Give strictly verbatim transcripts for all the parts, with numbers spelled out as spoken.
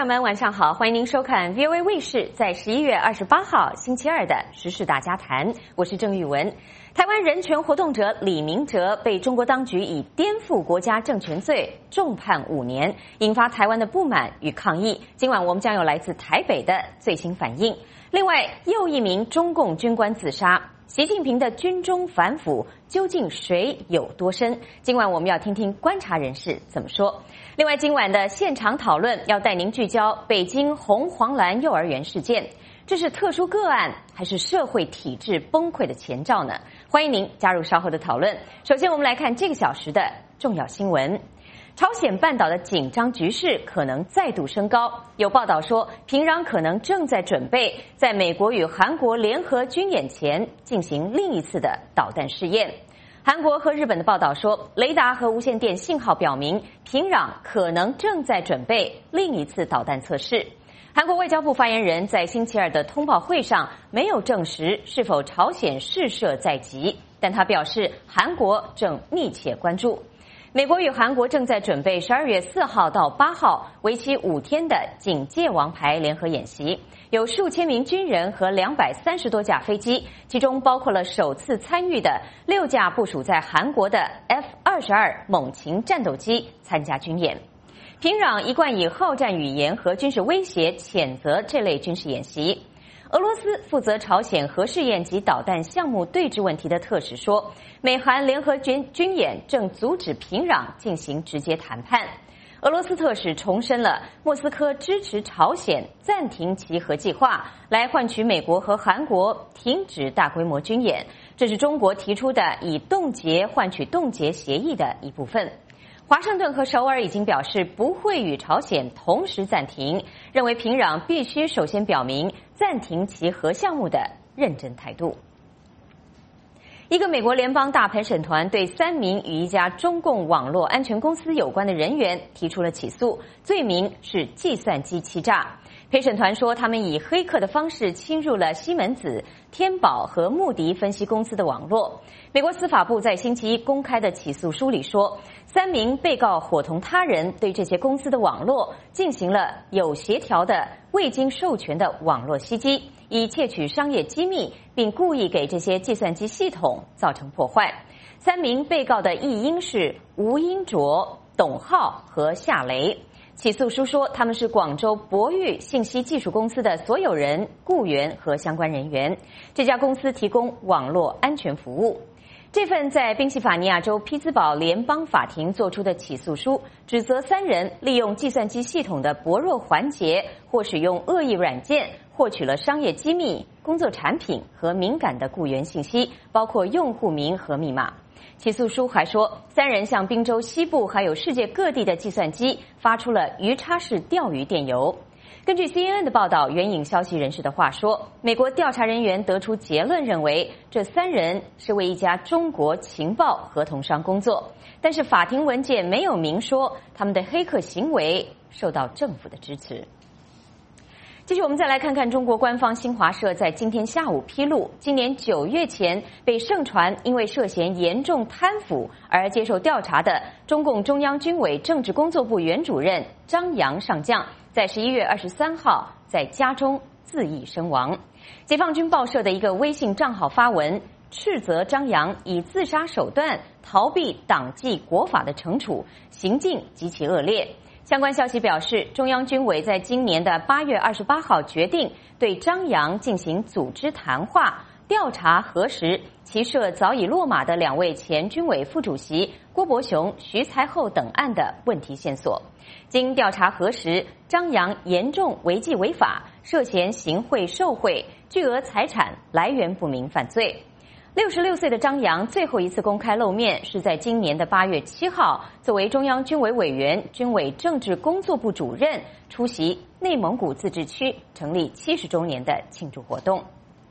友们，晚上好，欢迎您收看 V O A 卫视在十一月二十八号星期二的时事大家谈，我是郑玉文。台湾人权活动者李明哲被中国当局以颠覆国家政权罪重判五年，引发台湾的不满与抗议。今晚我们将有来自台北的最新反应。另外，又一名中共军官自杀。习近平的军中反腐究竟水有多深？今晚我们要听听观察人士怎么说。另外，今晚的现场讨论要带您聚焦北京红黄蓝幼儿园事件，这是特殊个案还是社会体制崩溃的前兆呢？欢迎您加入稍后的讨论。首先，我们来看这个小时的重要新闻。朝鲜半岛的紧张局势可能再度升高，有报道说，平壤可能正在准备在美国与韩国联合军演前进行另一次的导弹试验。韩国和日本的报道说，雷达和无线电信号表明，平壤可能正在准备另一次导弹测试。韩国外交部发言人在星期二的通报会上没有证实是否朝鲜试射在即，但他表示，韩国正密切关注。美国与韩国正在准备十二月四号到八号为期五天的警戒王牌联合演习，有数千名军人和两百三十多架飞机，其中包括了首次参与的六架部署在韩国的 F 二十二猛禽战斗机参加军演。平壤一贯以好战语言和军事威胁谴责这类军事演习。俄罗斯负责朝鲜核试验及导弹项目对峙问题的特使说，美韩联合军军演正阻止平壤进行直接谈判。俄罗斯特使重申了莫斯科支持朝鲜暂停其核计划，来换取美国和韩国停止大规模军演，这是中国提出的以冻结换取冻结协议的一部分。华盛顿和首尔已经表示不会与朝鲜同时暂停，认为平壤必须首先表明暂停其核项目的认真态度。一个美国联邦大陪审团对三名与一家中共网络安全公司有关的人员提出了起诉，罪名是计算机欺诈。陪审团说，他们以黑客的方式侵入了西门子、天宝和穆迪分析公司的网络。美国司法部在星期一公开的起诉书里说，三名被告伙同他人对这些公司的网络进行了有协调的未经授权的网络袭击，以窃取商业机密，并故意给这些计算机系统造成破坏。三名被告的译音是吴英卓、董浩和夏雷。起诉书说，他们是广州博裕信息技术公司的所有人、雇员和相关人员。这家公司提供网络安全服务。这份在宾夕法尼亚州匹兹堡联邦法庭作出的起诉书，指责三人利用计算机系统的薄弱环节或使用恶意软件，获取了商业机密、工作产品和敏感的雇员信息，包括用户名和密码。起诉书还说，三人向宾州西部还有世界各地的计算机发出了鱼叉式钓鱼电邮。根据 C N N 的报道，援引消息人士的话说，美国调查人员得出结论，认为这三人是为一家中国情报合同商工作，但是法庭文件没有明说他们的黑客行为受到政府的支持。继续，我们再来看看中国官方新华社在今天下午披露，今年九月前被盛传因为涉嫌严重贪腐而接受调查的中共中央军委政治工作部原主任张扬上将，在十一月二十三号在家中自缢身亡。解放军报社的一个微信账号发文，斥责张扬以自杀手段逃避党纪国法的惩处，行径极其恶劣。相关消息表示，中央军委在今年的八月二十八号决定对张扬进行组织谈话，调查核实其涉早已落马的两位前军委副主席郭伯雄、徐才厚等案的问题线索。经调查核实，张扬严重违纪违法，涉嫌行贿受贿、巨额财产来源不明犯罪。六十六岁的张扬最后一次公开露面是在今年的八月七号，作为中央军委委员、军委政治工作部主任，出席内蒙古自治区成立七十周年的庆祝活动。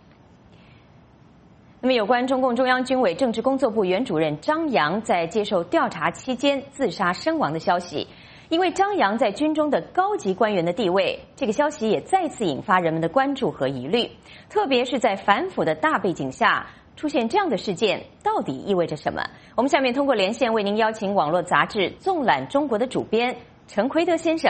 那么，有关中共中央军委政治工作部原主任张扬在接受调查期间自杀身亡的消息，因为张扬在军中的高级官员的地位，这个消息也再次引发人们的关注和疑虑，特别是在反腐的大背景下，出现这样的事件到底意味着什么？我们下面通过连线为您邀请网络杂志《纵览中国》的主编陈奎德先生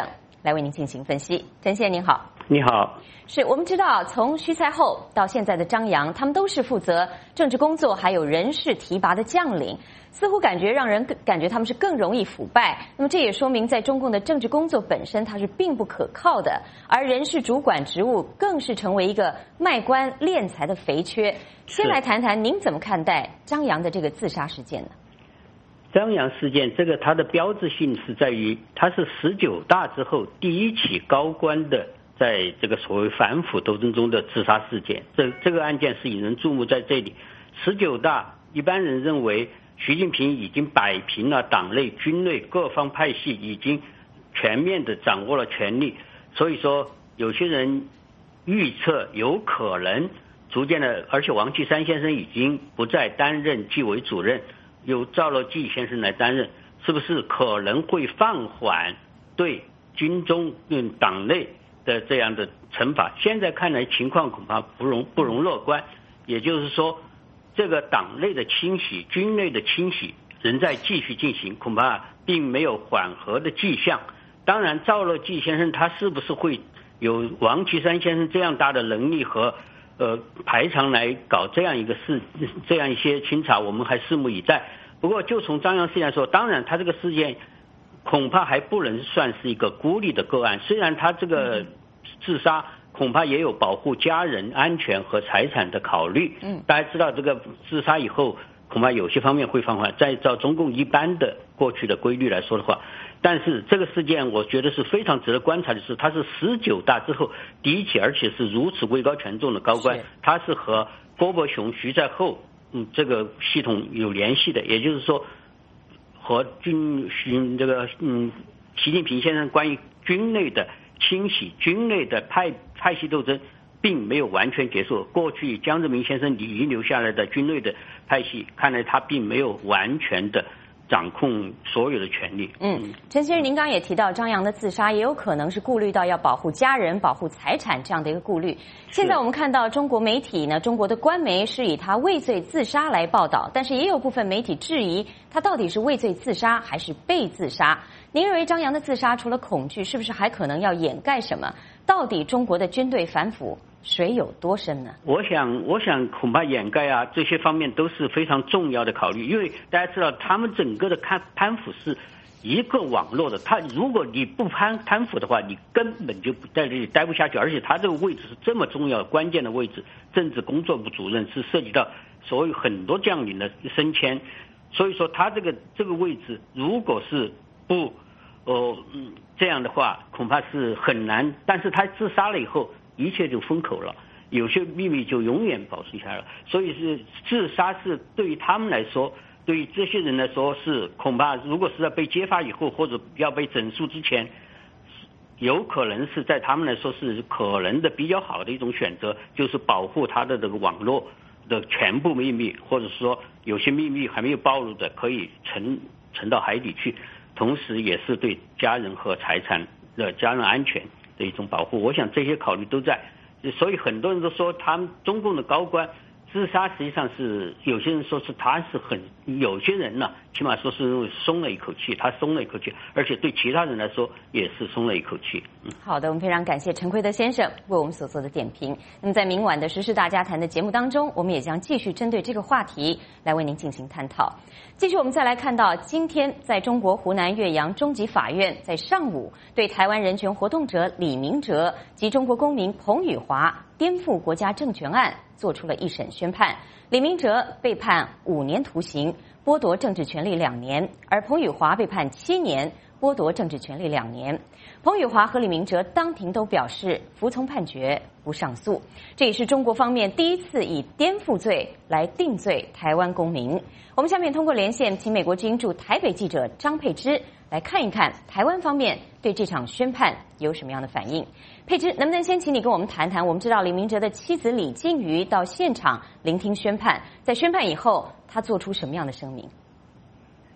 来为您进行分析。陈先生您好。 你好。 是我们知道，从徐才厚到现在的张扬，他们都是负责政治工作还有人事提拔的将领，似乎感觉让人感觉他们是更容易腐败。那么这也说明，在中共的政治工作本身它是并不可靠的，而人事主管职务更是成为一个卖官敛财的肥缺。先来谈谈您怎么看待张扬的这个自杀事件呢？ 张扬事件，这个它的标志性是在于，它是十九大之后第一起高官的在这个所谓反腐斗争中的自杀事件。这这个案件是引人注目在这里。十九大一般人认为习近平已经摆平了党内军内各方派系，已经全面的掌握了权力，所以说有些人预测有可能逐渐的，而且王岐山先生已经不再担任纪委主任，由赵乐际先生来担任，是不是可能会放缓对军中嗯党内的这样的惩罚？现在看来情况恐怕不容不容乐观。也就是说，这个党内的清洗、军内的清洗仍在继续进行，恐怕并没有缓和的迹象。当然，赵乐际先生他是不是会有王岐山先生这样大的能力和呃排场来搞这样一个事，这样一些清查，我们还拭目以待。不过，就从张扬事件来说，当然他这个事件恐怕还不能算是一个孤立的个案，虽然他这个自杀恐怕也有保护家人安全和财产的考虑。嗯，大家知道这个自杀以后，恐怕有些方面会放缓。再照中共一般的过去的规律来说的话，但是这个事件我觉得是非常值得观察的是，他是十九大之后第一起，而且是如此位高权重的高官，他是和郭伯雄、徐才厚嗯这个系统有联系的，也就是说和军军这个嗯习近平先生关于军内的清洗、军内的派派系斗争并没有完全结束。过去江泽民先生遗留下来的军内的派系，看来他并没有完全的掌控所有的权利。 嗯，陈先生，您刚刚也提到张扬的自杀也有可能是顾虑到要保护家人、保护财产这样的一个顾虑。现在我们看到中国媒体呢，中国的官媒是以他畏罪自杀来报道，但是也有部分媒体质疑他到底是畏罪自杀还是被自杀。您认为张扬的自杀除了恐惧，是不是还可能要掩盖什么？到底中国的军队反腐水有多深呢？我想， 我想恐怕掩盖啊，这些方面都是非常重要的考虑。因为大家知道，他们整个的贪贪腐是一个网络的。他如果你不贪贪腐的话，你根本就在这里待不下去。而且他这个位置是这么重要、关键的位置，政治工作部主任是涉及到所有很多将领的升迁。所以说，他这个这个位置，如果是不呃嗯这样的话，恐怕是很难。但是他自杀了以后，一切就封口了，有些秘密就永远保存下来了。所以是自杀是对于他们来说，对于这些人来说是恐怕，如果是在被揭发以后或者要被整肃之前，有可能是在他们来说是可能的比较好的一种选择，就是保护他的这个网络的全部秘密，或者说有些秘密还没有暴露的可以沉沉到海底去，同时也是对家人和财产的家人安全的一种保护。我想这些考虑都在，所以很多人都说他们中共的高官自杀，实际上是有些人说是他是很，有些人呢起码说是松了一口气，他松了一口气，而且对其他人来说也是松了一口气。嗯，好的，我们非常感谢陈奎德先生为我们所做的点评。那么在明晚的时事大家谈的节目当中，我们也将继续针对这个话题来为您进行探讨。继续我们再来看到，今天在中国湖南岳阳中级法院在上午对台湾人权活动者李明哲及中国公民彭宇华颠覆国家政权案做出了一审宣判。李明哲被判五年徒刑，剥夺政治权利两年，而彭宇华被判七年，剥夺政治权利两年。彭宇华和李明哲当庭都表示服从判决，不上诉。这也是中国方面第一次以颠覆罪来定罪台湾公民。我们下面通过连线，请美国之音驻台北记者张佩芝来看一看台湾方面对这场宣判有什么样的反应。佩芝，能不能先请你跟我们谈谈？我们知道李明哲的妻子李静瑜到现场聆听宣判，在宣判以后，他做出什么样的声明？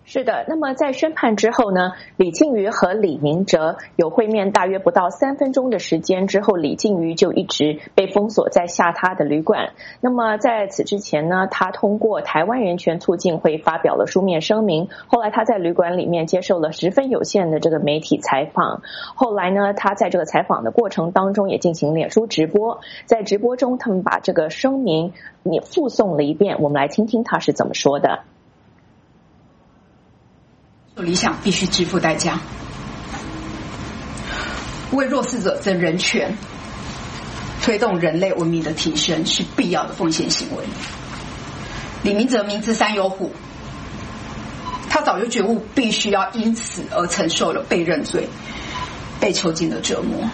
是的，那么在宣判之后呢，李靖瑜和李明哲有会面大约不到三分钟的时间之后，李靖瑜就一直被封锁在下榻的旅馆。那么在此之前呢，他通过台湾人权促进会发表了书面声明，后来他在旅馆里面接受了十分有限的这个媒体采访，后来呢，他在这个采访的过程当中也进行脸书直播，在直播中他们把这个声明也附送了一遍，我们来听听他是怎么说的。 理想必须支付代价，为弱势者争人权，推动人类文明的提升是必要的奉献行为。李明哲明知山有虎，他早就觉悟必须要因此而承受了被认罪、被囚禁的折磨。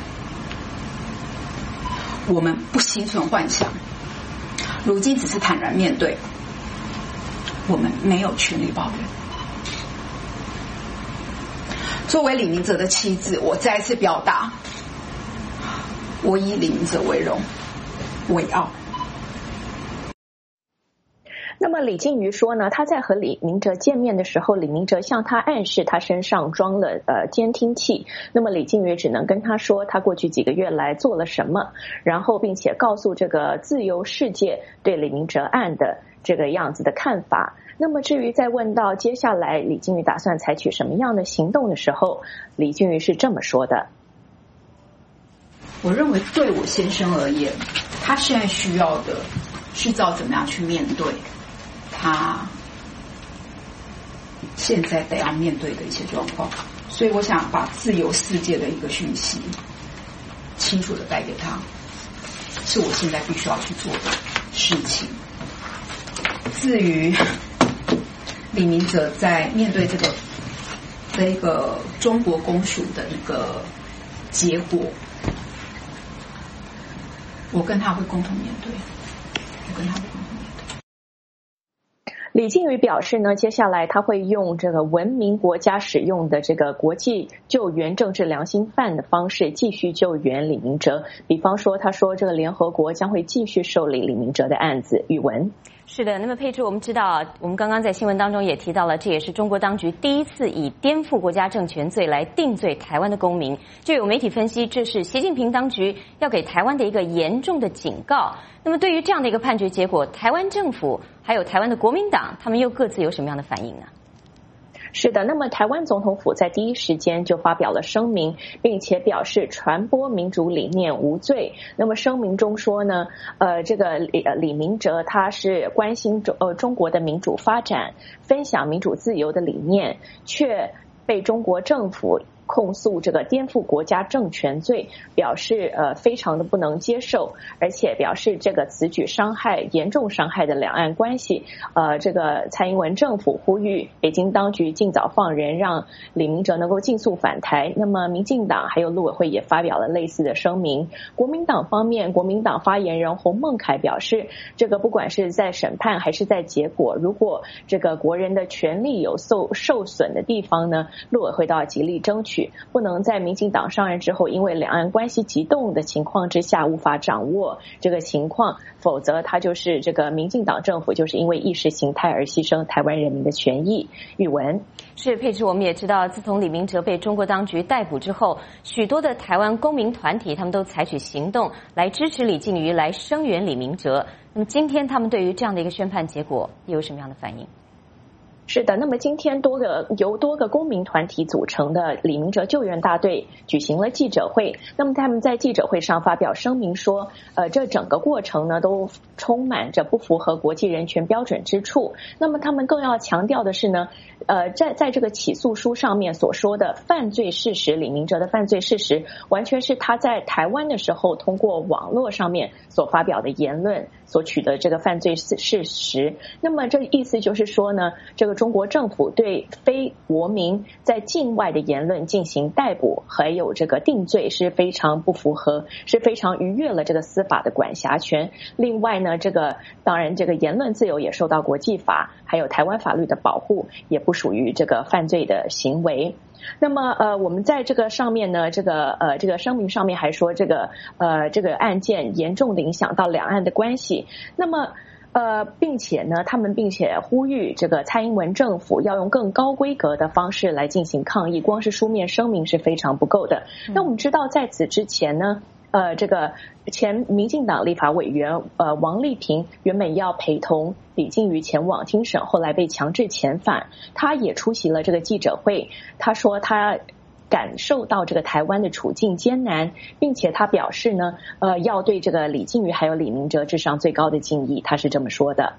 我们不心存幻想，如今只是坦然面对，我们没有权利抱怨。作为李明哲的妻子，我再次表达，我以李明哲为荣为傲。 那么李靖瑜说呢，他在和李明哲见面的时候，李明哲向他暗示他身上装了呃监听器，那么李靖瑜只能跟他说他过去几个月来做了什么，然后并且告诉这个自由世界对李明哲案的这个样子的看法。那么至于在问到接下来李靖瑜打算采取什么样的行动的时候，李靖瑜是这么说的： 我认为对我先生而言，他现在需要的是知道怎么样去面对他现在得要面对的一些状况，所以我想把自由世界的一个讯息清楚的带给他，是我现在必须要去做的事情。至于李明哲在面对这个这一个中国公署的一个结果，我跟他会共同面对，我跟他会共同面对。 李靖瑜表示呢，接下来他会用这个文明国家使用的这个国际救援政治良心犯的方式继续救援李明哲。比方说，他说这个联合国将会继续受理李明哲的案子。语文。 是的，那么佩芝，我们知道，我们刚刚在新闻当中也提到了，这也是中国当局第一次以颠覆国家政权罪来定罪台湾的公民。就有媒体分析，这是习近平当局要给台湾的一个严重的警告。那么对于这样的一个判决结果，台湾政府还有台湾的国民党，他们又各自有什么样的反应呢？ 是的，那么台湾总统府在第一时间就发表了声明，并且表示传播民主理念无罪。那么声明中说呢，呃，这个李呃李明哲他是关心中呃中国的民主发展，分享民主自由的理念，却被中国政府控诉这个颠覆国家政权罪，表示呃非常的不能接受，而且表示这个此举伤害严重伤害的两岸关系。呃，这个蔡英文政府呼吁北京当局尽早放人，让李明哲能够尽速返台。那么民进党还有陆委会也发表了类似的声明。国民党方面，国民党发言人洪孟凯表示，这个不管是在审判还是在结果，如果这个国人的权利有受受损的地方呢，陆委会都要极力争取。不能在民进党上任之后，因为两岸关系急动的情况之下无法掌握这个情况，否则他就是这个民进党政府就是因为意识形态而牺牲台湾人民的权益。语文。 是佩芝，我们也知道，自从李明哲被中国当局逮捕之后，许多的台湾公民团体他们都采取行动来支持李靖瑜，来声援李明哲。那么今天他们对于这样的一个宣判结果有什么样的反应？ 是的，那么今天多个由多个公民团体组成的李明哲救援大队举行了记者会。那么他们在记者会上发表声明说，呃，这整个过程呢都充满着不符合国际人权标准之处。那么他们更要强调的是呢，呃，在在这个起诉书上面所说的犯罪事实，李明哲的犯罪事实，完全是他在台湾的时候通过网络上面所发表的言论所取得这个犯罪事实。那么这意思就是说呢，这个中国政府对非国民在境外的言论进行逮捕，还有这个定罪是非常不符合，是非常逾越了这个司法的管辖权。另外呢，这个当然这个言论自由也受到国际法还有台湾法律的保护，也不属于这个犯罪的行为。那么呃，我们在这个上面呢，这个呃这个声明上面还说，这个呃这个案件严重的影响到两岸的关系。那么呃，并且呢，他们并且呼吁这个蔡英文政府要用更高规格的方式来进行抗议，光是书面声明是非常不够的。嗯、那我们知道，在此之前呢，呃，这个前民进党立法委员呃王丽萍原本要陪同李凈瑜前往听审，后来被强制遣返，他也出席了这个记者会，他说他感受到这个台湾的处境艰难，并且他表示呢，呃，要对这个李凈瑜还有李明哲致上最高的敬意，他是这么说的。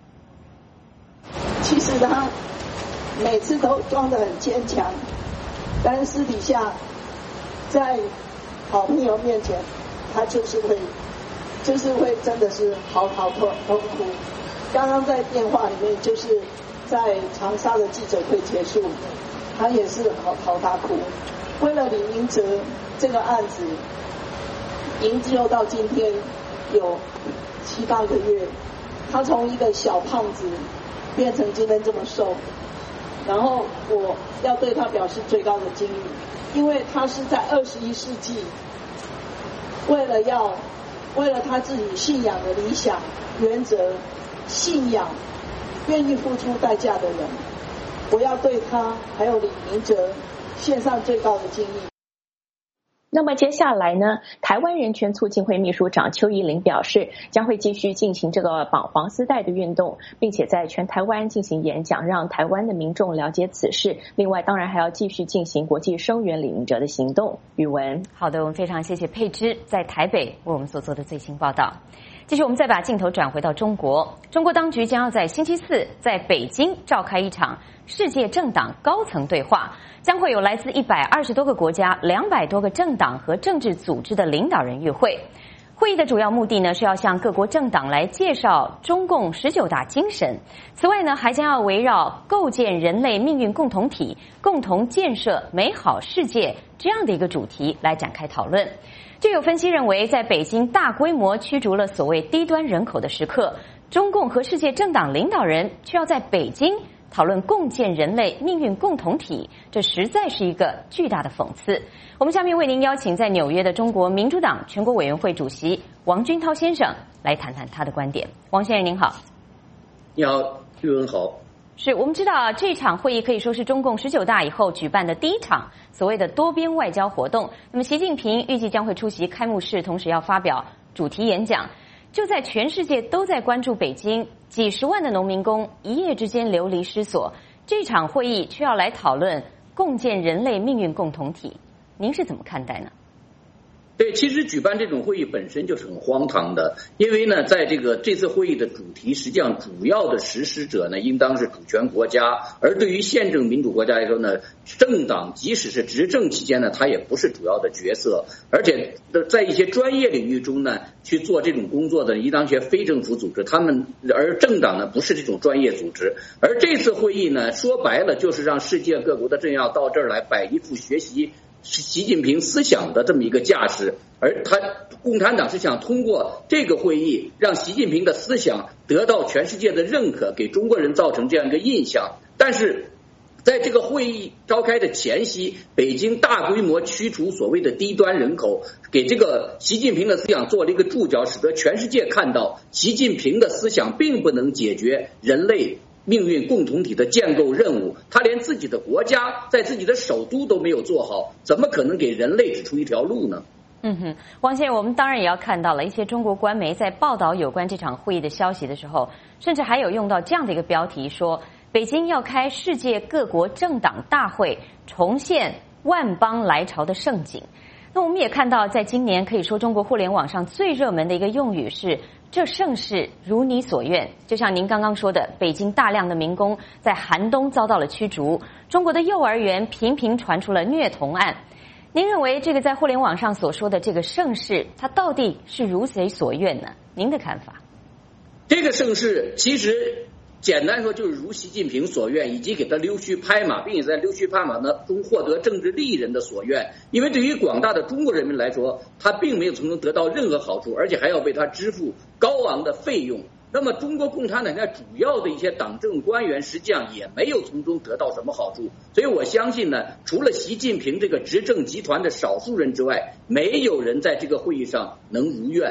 其实他每次都装得很坚强，但是私底下在好朋友面前，他就是会，就是会真的是嚎啕痛痛哭。刚刚在电话里面，就是在长沙的记者会结束，他也是嚎嚎大哭。为了李明哲这个案子，营救到今天有七八个月，他从一个小胖子变成今天这么瘦，然后我要对他表示最高的敬意，因为他是在二十一世纪，为了要为了他自己信仰的理想原则信仰愿意付出代价的人，我要对他还有李明哲献上最高的敬意。 那么接下来呢，台湾人权促进会秘书长邱怡玲表示，将会继续进行这个绑黄丝带的运动，并且在全台湾进行演讲，让台湾的民众了解此事。另外当然还要继续进行国际声援李明哲的行动。宇文。好的，我们非常谢谢佩芝在台北为我们所做的最新报道。继续我们再把镜头转回到中国，中国当局将要在星期四在北京召开一场世界政党高层对话，将会有来自一百二十多个国家、两百多个政党和政治组织的领导人与会。会议的主要目的呢，是要向各国政党来介绍中共十九大精神。此外呢，还将要围绕构建人类命运共同体、共同建设美好世界这样的一个主题来展开讨论。就有分析认为，在北京大规模驱逐了所谓低端人口的时刻，中共和世界政党领导人却要在北京讨论共建人类命运共同体，这实在是一个巨大的讽刺。我们下面为您邀请在纽约的中国民主党全国委员会主席王军涛先生来谈谈他的观点。王先生您好。 你好，玉文好。 是我们知道这场会议可以说是中共十九大以后举办的第一场所谓的多边外交活动。那么习近平预计将会出席开幕式，同时要发表主题演讲。就在全世界都在关注北京，几十万的农民工一夜之间流离失所，这场会议却要来讨论共建人类命运共同体，您是怎么看待呢？ 对，其实举办这种会议本身就是很荒唐的，因为呢，在这个这次会议的主题，实际上主要的实施者呢，应当是主权国家，而对于宪政民主国家来说呢，政党即使是执政期间呢，它也不是主要的角色，而且在一些专业领域中呢，去做这种工作的应当些非政府组织，他们而政党呢不是这种专业组织，而这次会议呢，说白了就是让世界各国的政要到这儿来摆一副学习习近平思想的这么一个架势，而他共产党是想通过这个会议让习近平的思想得到全世界的认可，给中国人造成这样一个印象。但是在这个会议召开的前夕，北京大规模驱除所谓的低端人口，给这个习近平的思想做了一个注脚，使得全世界看到习近平的思想并不能解决人类命运共同体的建构任务，他连自己的国家在自己的首都都没有做好，怎么可能给人类指出一条路呢？ 嗯哼，王先生，我们当然也要看到了一些中国官媒在报道有关这场会议的消息的时候，甚至还有用到这样的一个标题，说北京要开世界各国政党大会，重现万邦来朝的盛景。那我们也看到，在今年可以说中国互联网上最热门的一个用语是这盛世如你所愿，就像您刚刚说的，北京大量的民工在寒冬遭到了驱逐，中国的幼儿园频频传出了虐童案。您认为这个在互联网上所说的这个盛世，它到底是如谁所愿呢？您的看法？ 这个盛世其实简单说就是如习近平所愿，以及给他溜须拍马，并且在溜须拍马呢中获得政治利益人的所愿。因为对于广大的中国人民来说，他并没有从中得到任何好处，而且还要为他支付高昂的费用。那么中国共产党在主要的一些党政官员实际上也没有从中得到什么好处，所以我相信呢，除了习近平这个执政集团的少数人之外，没有人在这个会议上能如愿。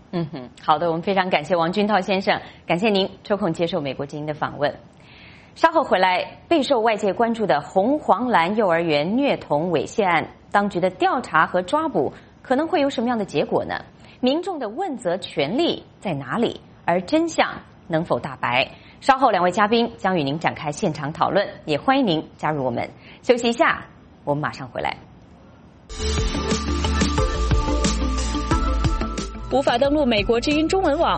嗯哼，好的，我们非常感谢王军涛先生，感谢您抽空接受美国之音的访问。稍后回来，备受外界关注的红黄蓝幼儿园虐童猥亵案，当局的调查和抓捕可能会有什么样的结果呢？民众的问责权利在哪里？而真相能否大白？稍后两位嘉宾将与您展开现场讨论，也欢迎您加入我们。休息一下，我们马上回来。 无法登录美国之音中文网？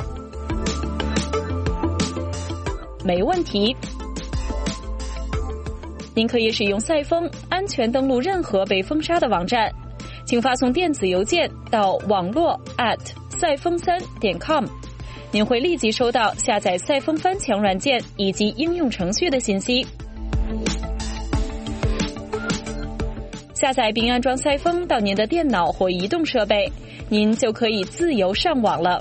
没问题。您可以使用赛风安全登录任何被封杀的网站，请发送电子邮件到网络 at 赛风三点 com， 您会立即收到下载赛风翻墙软件以及应用程序的信息。下载并安装赛风到您的电脑或移动设备，您就可以自由上网了。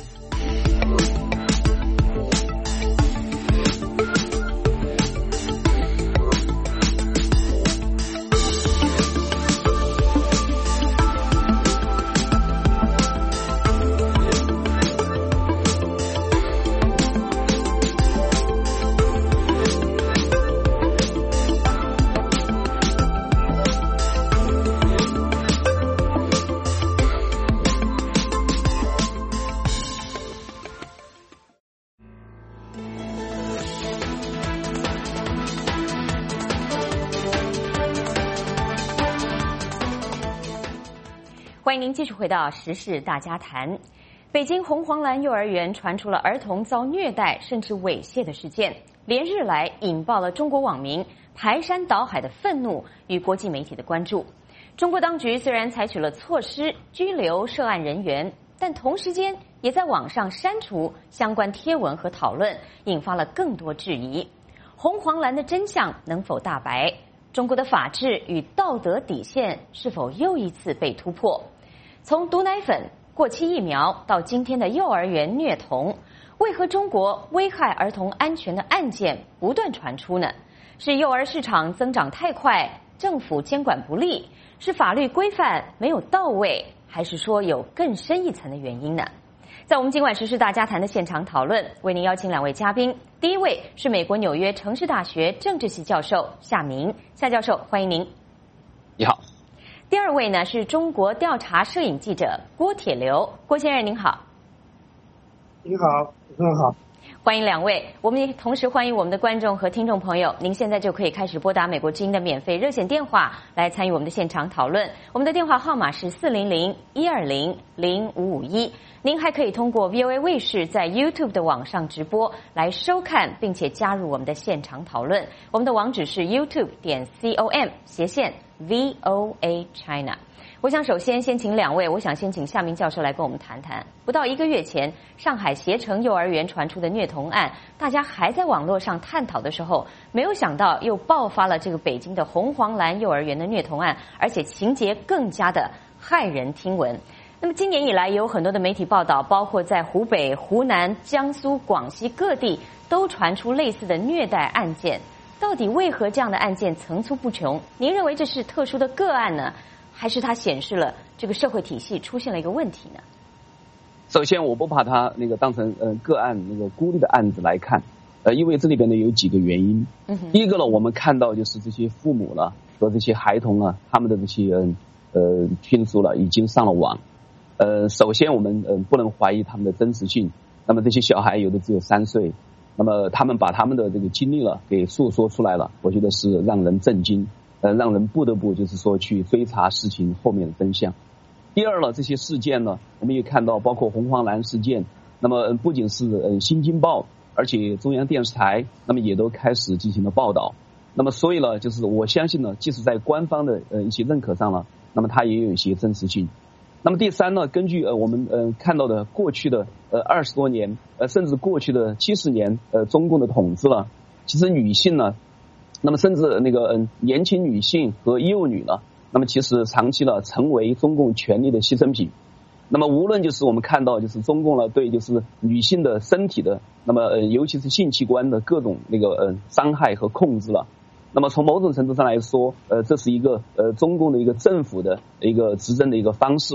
欢迎您继续回到时事大家谈。北京红黄蓝幼儿园传出了儿童遭虐待甚至猥亵的事件，连日来引爆了中国网民排山倒海的愤怒与国际媒体的关注。中国当局虽然采取了措施拘留涉案人员，但同时间也在网上删除相关贴文和讨论，引发了更多质疑。红黄蓝的真相能否大白？中国的法治与道德底线是否又一次被突破？从毒奶粉、过期疫苗到今天的幼儿园虐童，为何中国危害儿童安全的案件不断传出呢？是幼儿市场增长太快，政府监管不力，是法律规范没有到位，还是说有更深一层的原因呢？在我们今晚时事大家谈的现场讨论，为您邀请两位嘉宾。第一位是美国纽约城市大学政治系教授夏明，夏教授，欢迎您。 你好。 第二位呢是中国调查摄影记者郭铁流，郭先生您好。 您好，主持人好。 欢迎两位，我们也同时欢迎我们的观众和听众朋友，您现在就可以开始拨打美国之音的免费热线电话来参与我们的现场讨论。我们的电话号码是四零零一二零零五五一。您还可以通过 V O A 卫视在 YouTube 的网上直播来收看，并且加入我们的现场讨论。我们的网址是 YouTube 点 com 斜线 V O A China。我想首先先请两位，我想先请夏明教授来跟我们谈谈。不到一个月前，上海携程幼儿园传出的虐童案，大家还在网络上探讨的时候，没有想到又爆发了这个北京的红黄蓝幼儿园的虐童案，而且情节更加的骇人听闻。那么今年以来也有很多的媒体报道，包括在湖北、湖南、江苏、广西各地都传出类似的虐待案件。到底为何这样的案件层出不穷？您认为这是特殊的个案呢，还是它显示了这个社会体系出现了一个问题呢？ 首先，我不把它那个当成呃个案那个孤立的案子来看，呃，因为这里边呢有几个原因。嗯，第一个呢，我们看到就是这些父母呢和这些孩童啊，他们的这些嗯呃听说了已经上了网。呃，首先我们嗯、呃、不能怀疑他们的真实性。那么这些小孩有的只有三岁，那么他们把他们的这个经历了给诉说出来了，我觉得是让人震惊。呃，让人不得不就是说去追查事情后面的真相。第二呢，这些事件呢，我们也看到，包括红黄蓝事件，那么不仅是呃《新京报》，而且中央电视台，那么也都开始进行了报道。那么所以呢，就是我相信呢，即使在官方的呃一些认可上了，那么它也有一些真实性。那么第三呢，根据呃我们呃看到的过去的呃二十多年，呃甚至过去的七十年，呃中共的统治了，其实女性呢。那么甚至那个嗯年轻女性和幼女呢，那么其实长期了成为中共权力的牺牲品。那么无论就是我们看到就是中共呢对就是女性的身体的，那么呃尤其是性器官的各种那个呃伤害和控制了。那么从某种程度上来说，呃这是一个呃中共的一个政府的一个执政的一个方式了。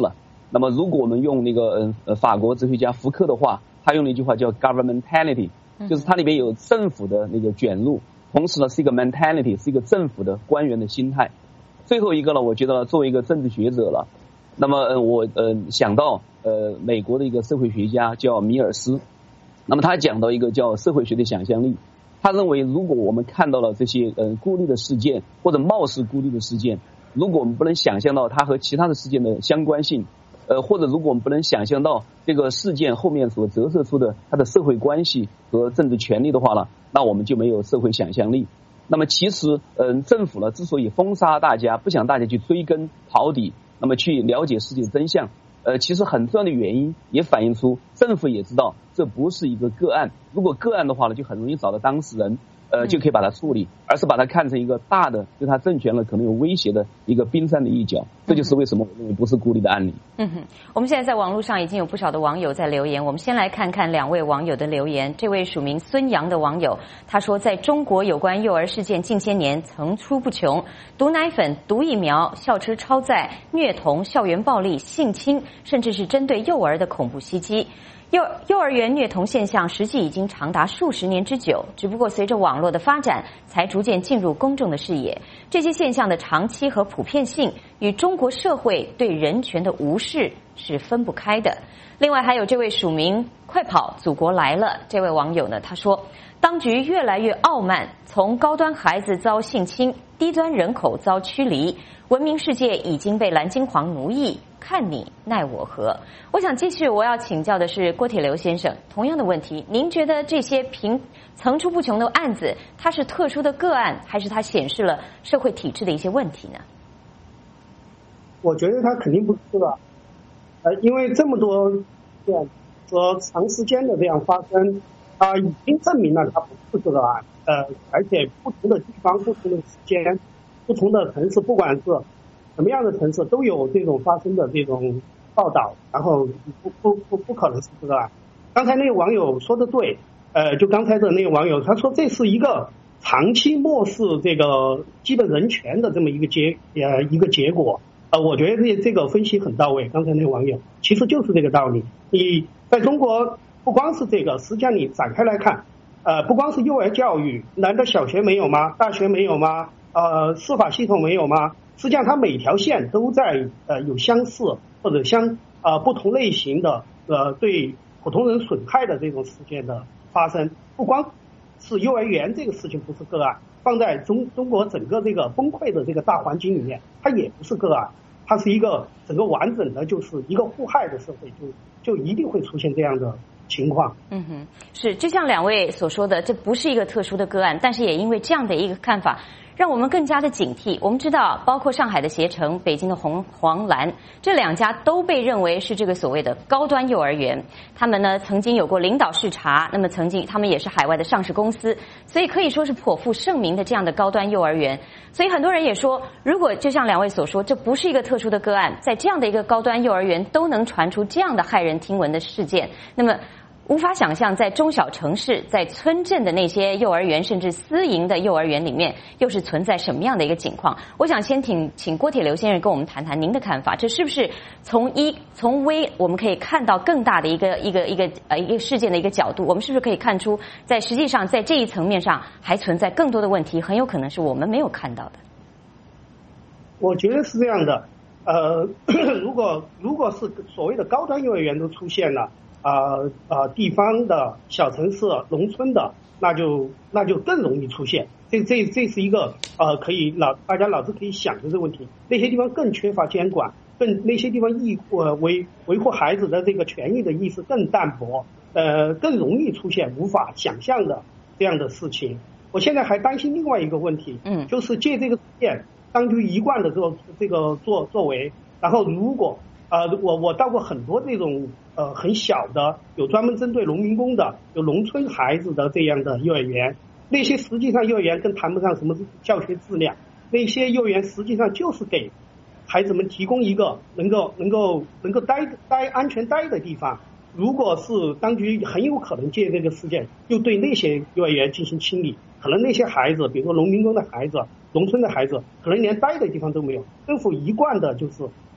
那么如果我们用那个呃法国哲学家福克的话，他用了一句话叫 governmentality， 就是它里面有政府的那个卷入，同时呢是一个 mentality， 是一个政府的官员的心态。最后一个呢，我觉得作为一个政治学者了，那么呃我呃想到呃美国的一个社会学家叫米尔斯，那么他讲到一个叫社会学的想象力。他认为，如果我们看到了这些呃孤立的事件或者貌似孤立的事件，如果我们不能想象到它和其他的事件的相关性，呃，或者如果我们不能想象到这个事件后面所折射出的它的社会关系和政治权利的话呢，那我们就没有社会想象力。那么其实，嗯、呃，政府呢之所以封杀大家，不想大家去追根刨底，那么去了解事情的真相，呃，其实很重要的原因也反映出政府也知道这不是一个个案，如果个案的话呢，就很容易找到当事人，呃，就可以把它处理，而是把它看成一个大的对它政权呢可能有威胁的一个冰山的一角。这就是为什么我认为不是孤立的案例。 嗯哼，我们现在在网络上已经有不少的网友在留言，我们先来看看两位网友的留言。这位署名孙杨的网友他说，在中国有关幼儿事件近些年层出不穷，毒奶粉、毒疫苗、校车超载、虐童、校园暴力、性侵，甚至是针对幼儿的恐怖袭击。幼幼儿园虐童现象实际已经长达数十年之久，只不过随着网络的发展，才逐渐进入公众的视野。这些现象的长期和普遍性与中国社会对人权的无视是分不开的。另外，还有这位署名“快跑，祖国来了”这位网友呢，他说，当局越来越傲慢，从高端孩子遭性侵，低端人口遭驱离，文明世界已经被蓝金黄奴役，看你奈我何。我想继续我要请教的是郭铁流先生，同样的问题，您觉得这些频层出不穷的案子，它是特殊的个案，还是它显示了社会体制的一些问题呢？ 我觉得它肯定不是的，呃，因为这么多这样说长时间的这样发生，啊、呃，已经证明了它不是个案，呃，而且不同的地方、不同的时间、不同的城市，不管是什么样的城市都有这种发生的这种报道，然后不不不不可能是这个案。刚才那个网友说的对，呃，就刚才的那个网友他说这是一个长期漠视这个基本人权的这么一个结呃一个结果，呃，我觉得这这个分析很到位。刚才那个网友其实就是这个道理。你在中国不光是这个，实际上你展开来看，呃，不光是幼儿教育，难道小学没有吗？大学没有吗？呃，司法系统没有吗？实际上它每条线都在呃有相似或者相呃不同类型的呃对普通人损害的这种事件的发生。不光是幼儿园这个事情不是个案，放在中中国整个这个崩溃的这个大环境里面，它也不是个案，它是一个整个完整的就是一个互害的社会，就就一定会出现这样的情况。 嗯哼，是，就像两位所说的，这不是一个特殊的个案，但是也因为这样的一个看法，让我们更加的警惕。我们知道，包括上海的携程、北京的红黄蓝，这两家都被认为是这个所谓的高端幼儿园。他们呢曾经有过领导视察，那么曾经他们也是海外的上市公司，所以可以说是颇负盛名的这样的高端幼儿园。所以很多人也说，如果就像两位所说，这不是一个特殊的个案，在这样的一个高端幼儿园都能传出这样的骇人听闻的事件，那么无法想象在中小城市、在村镇的那些幼儿园，甚至私营的幼儿园里面，又是存在什么样的一个情况？我想先请请郭铁流先生跟我们谈谈您的看法，这是不是从一从微我们可以看到更大的一个一个一个呃一个事件的一个角度？我们是不是可以看出，在实际上在这一层面上还存在更多的问题，很有可能是我们没有看到的？ 我觉得是这样的，呃，如果如果是所谓的高端幼儿园都出现了。呃呃，地方的小城市、农村的，那就那就更容易出现。这这这是一个呃，可以老大家老是可以想的这个问题。那些地方更缺乏监管，更那些地方义呃维维护孩子的这个权益的意识更淡薄，呃，更容易出现无法想象的这样的事情。我现在还担心另外一个问题，嗯，就是借这个事件，当局一贯的做这个作作为，然后如果。呃，我我到过很多这种呃很小的，有专门针对农民工的，有农村孩子的这样的幼儿园，那些实际上幼儿园更谈不上什么教学质量，那些幼儿园实际上就是给孩子们提供一个能够能够能够待待安全待的地方。如果是当局很有可能借这个事件又对那些幼儿园进行清理，可能那些孩子，比如说农民工的孩子、农村的孩子，可能连待的地方都没有。政府一贯的就是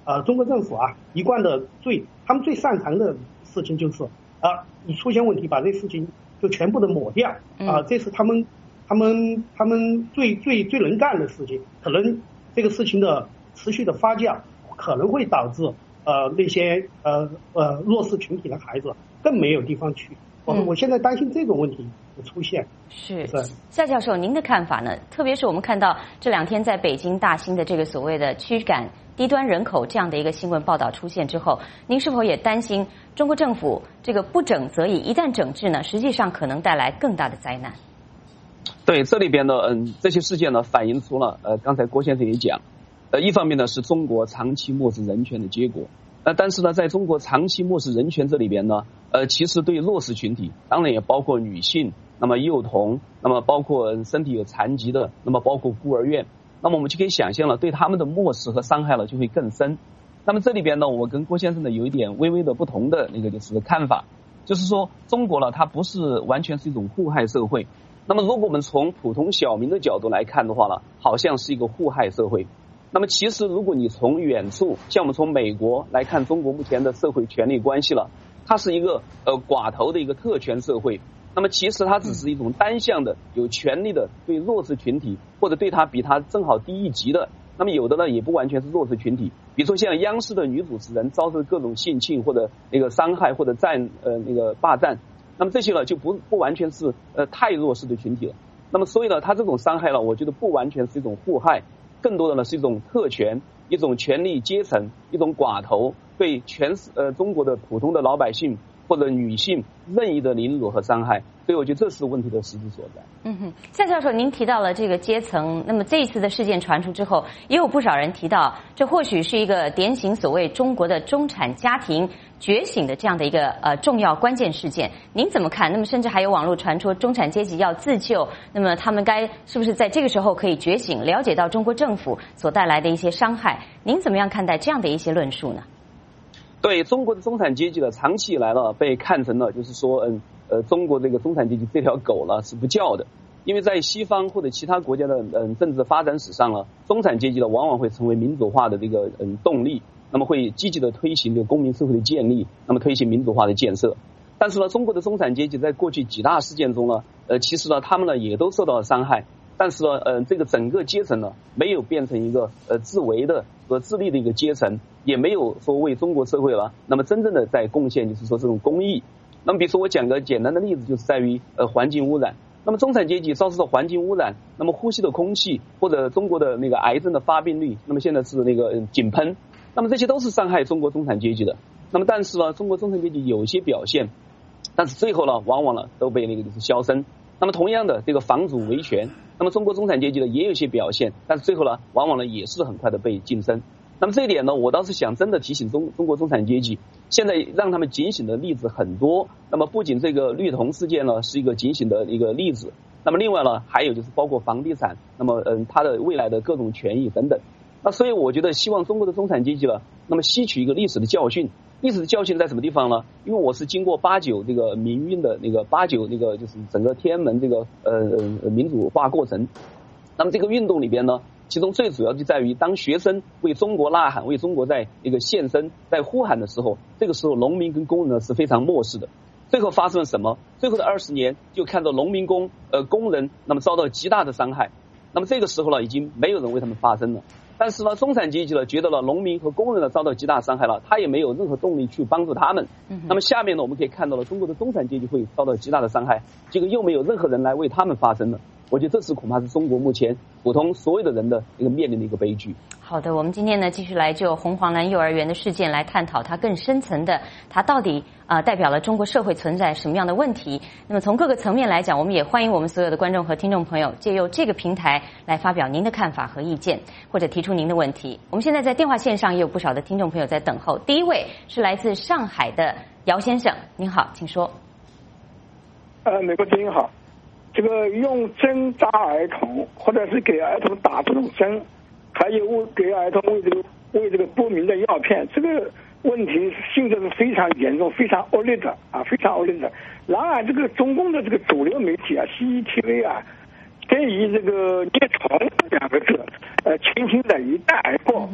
呃，中国政府啊，一贯的最他们最擅长的事情就是啊，你出现问题把这事情就全部的抹掉啊，这是他们他们他们最最最能干的事情。可能这个事情的持续的发酵，可能会导致呃那些呃呃弱势群体的孩子更没有地方去。我我现在担心这种问题的出现。 是夏教授，您的看法呢？特别是我们看到这两天在北京大兴的这个所谓的驱赶低端人口这样的一个新闻报道出现之后，您是否也担心中国政府这个不整则已，一旦整治呢，实际上可能带来更大的灾难？ 对，这里边呢，嗯，这些事件呢，反映出了呃，刚才郭先生也讲，呃，一方面呢是中国长期漠视人权的结果。那但是呢，在中国长期漠视人权这里边呢，呃，其实对弱势群体，当然也包括女性，那么幼童，那么包括身体有残疾的，那么包括孤儿院，那么我们就可以想象了，对他们的漠视和伤害了就会更深。那么这里边呢，我跟郭先生呢有一点微微的不同的那个就是看法，就是说中国呢，它不是完全是一种互害社会。那么如果我们从普通小民的角度来看的话呢，好像是一个互害社会。那么其实如果你从远处，像我们从美国来看中国目前的社会权力关系了，它是一个呃寡头的一个特权社会。那么其实它只是一种单向的有权利的对弱势群体，或者对他比他正好低一级的，那么有的呢也不完全是弱势群体，比如说像央视的女主持人遭受各种性侵或者那个伤害或者占呃那个霸占，那么这些呢就不不完全是呃太弱势的群体了。那么所以呢，他这种伤害呢，我觉得不完全是一种互害，更多的呢是一种特权，一种权力阶层，一种寡头对全呃中国的普通的老百姓或者女性任意的凌辱和伤害，所以我觉得这是问题的实质所在。 嗯哼，夏教授，您提到了这个阶层，那么这一次的事件传出之后，也有不少人提到，这或许是一个典型所谓中国的中产家庭觉醒的这样的一个呃重要关键事件。您怎么看？那么甚至还有网络传说中产阶级要自救，那么他们该是不是在这个时候可以觉醒，了解到中国政府所带来的一些伤害？您怎么样看待这样的一些论述呢？ 对中国的中产阶级呢，长期以来呢被看成了就是说，嗯呃，中国这个中产阶级这条狗呢是不叫的，因为在西方或者其他国家的嗯政治发展史上呢，中产阶级呢往往会成为民主化的这个嗯动力，那么会积极的推行这个公民社会的建立，那么推行民主化的建设。但是呢，中国的中产阶级在过去几大事件中呢，呃，其实呢他们呢也都受到了伤害。但是呢，呃，这个整个阶层呢，没有变成一个呃自为的和自立的一个阶层，也没有说为中国社会了，那么真正的在贡献，就是说这种公益。那么比如说我讲个简单的例子，就是在于呃环境污染。那么中产阶级遭受到环境污染，那么呼吸的空气或者中国的那个癌症的发病率，那么现在是那个、呃、井喷，那么这些都是伤害中国中产阶级的。那么但是呢，中国中产阶级有一些表现，但是最后呢，往往呢都被那个就是消声。那么同样的，这个房主维权，那么中国中产阶级呢也有一些表现，但是最后呢，往往呢也是很快的被晋升。那么这一点呢，我倒是想真的提醒中中国中产阶级，现在让他们警醒的例子很多。那么不仅这个绿铜事件呢是一个警醒的一个例子，那么另外呢还有就是包括房地产，那么嗯它的未来的各种权益等等。那所以我觉得希望中国的中产阶级呢，那么吸取一个历史的教训。历史的教训在什么地方呢？因为我是经过八九这个民运的那个八九那个就是整个天安门这个呃呃民主化过程。那么这个运动里边呢，其中最主要就在于当学生为中国呐喊，为中国在一个献身，在呼喊的时候，这个时候农民跟工人呢是非常漠视的。最后发生了什么？最后的二十年就看到农民工呃工人那么遭到极大的伤害。那么这个时候呢，已经没有人为他们发声了。但是呢，中产阶级呢觉得了农民和工人呢遭到极大伤害了，他也没有任何动力去帮助他们。嗯、那么下面呢，我们可以看到了中国的中产阶级会遭到极大的伤害，这个又没有任何人来为他们发声了。我觉得这是恐怕是中国目前普通所有的人的一个面临的一个悲剧。 好的，我们今天呢继续来就红黄蓝幼儿园的事件来探讨它更深层的，它到底啊、呃、代表了中国社会存在什么样的问题。那么从各个层面来讲，我们也欢迎我们所有的观众和听众朋友借由这个平台来发表您的看法和意见，或者提出您的问题。我们现在在电话线上也有不少的听众朋友在等候。第一位是来自上海的姚先生，您好，请说。 呃，美国之音好。这个用针扎儿童，或者是给儿童打这种针，还有喂给儿童喂这个喂这个不明的药片，这个问题性质是非常严重、非常恶劣的啊，非常恶劣的。然而，这个中共的这个主流媒体啊 ，C C T V 啊，对于这个“虐童”两个字，呃，轻轻的一带而过。嗯、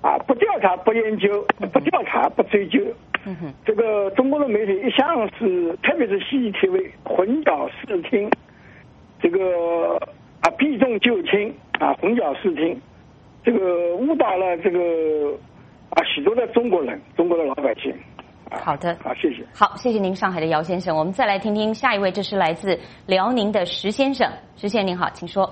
啊，不调查不研究，不调查不追究。 嗯哼， 这个中国的媒体一向是，特别是 C C T V 混淆视听，这个啊避重就轻啊，混淆视听，这个误导了这个啊许多的中国人，中国的老百姓。 好的， 好，谢谢。 好，谢谢您，上海的姚先生。我们再来听听下一位，这是来自辽宁的石先生。石先生您好，请说。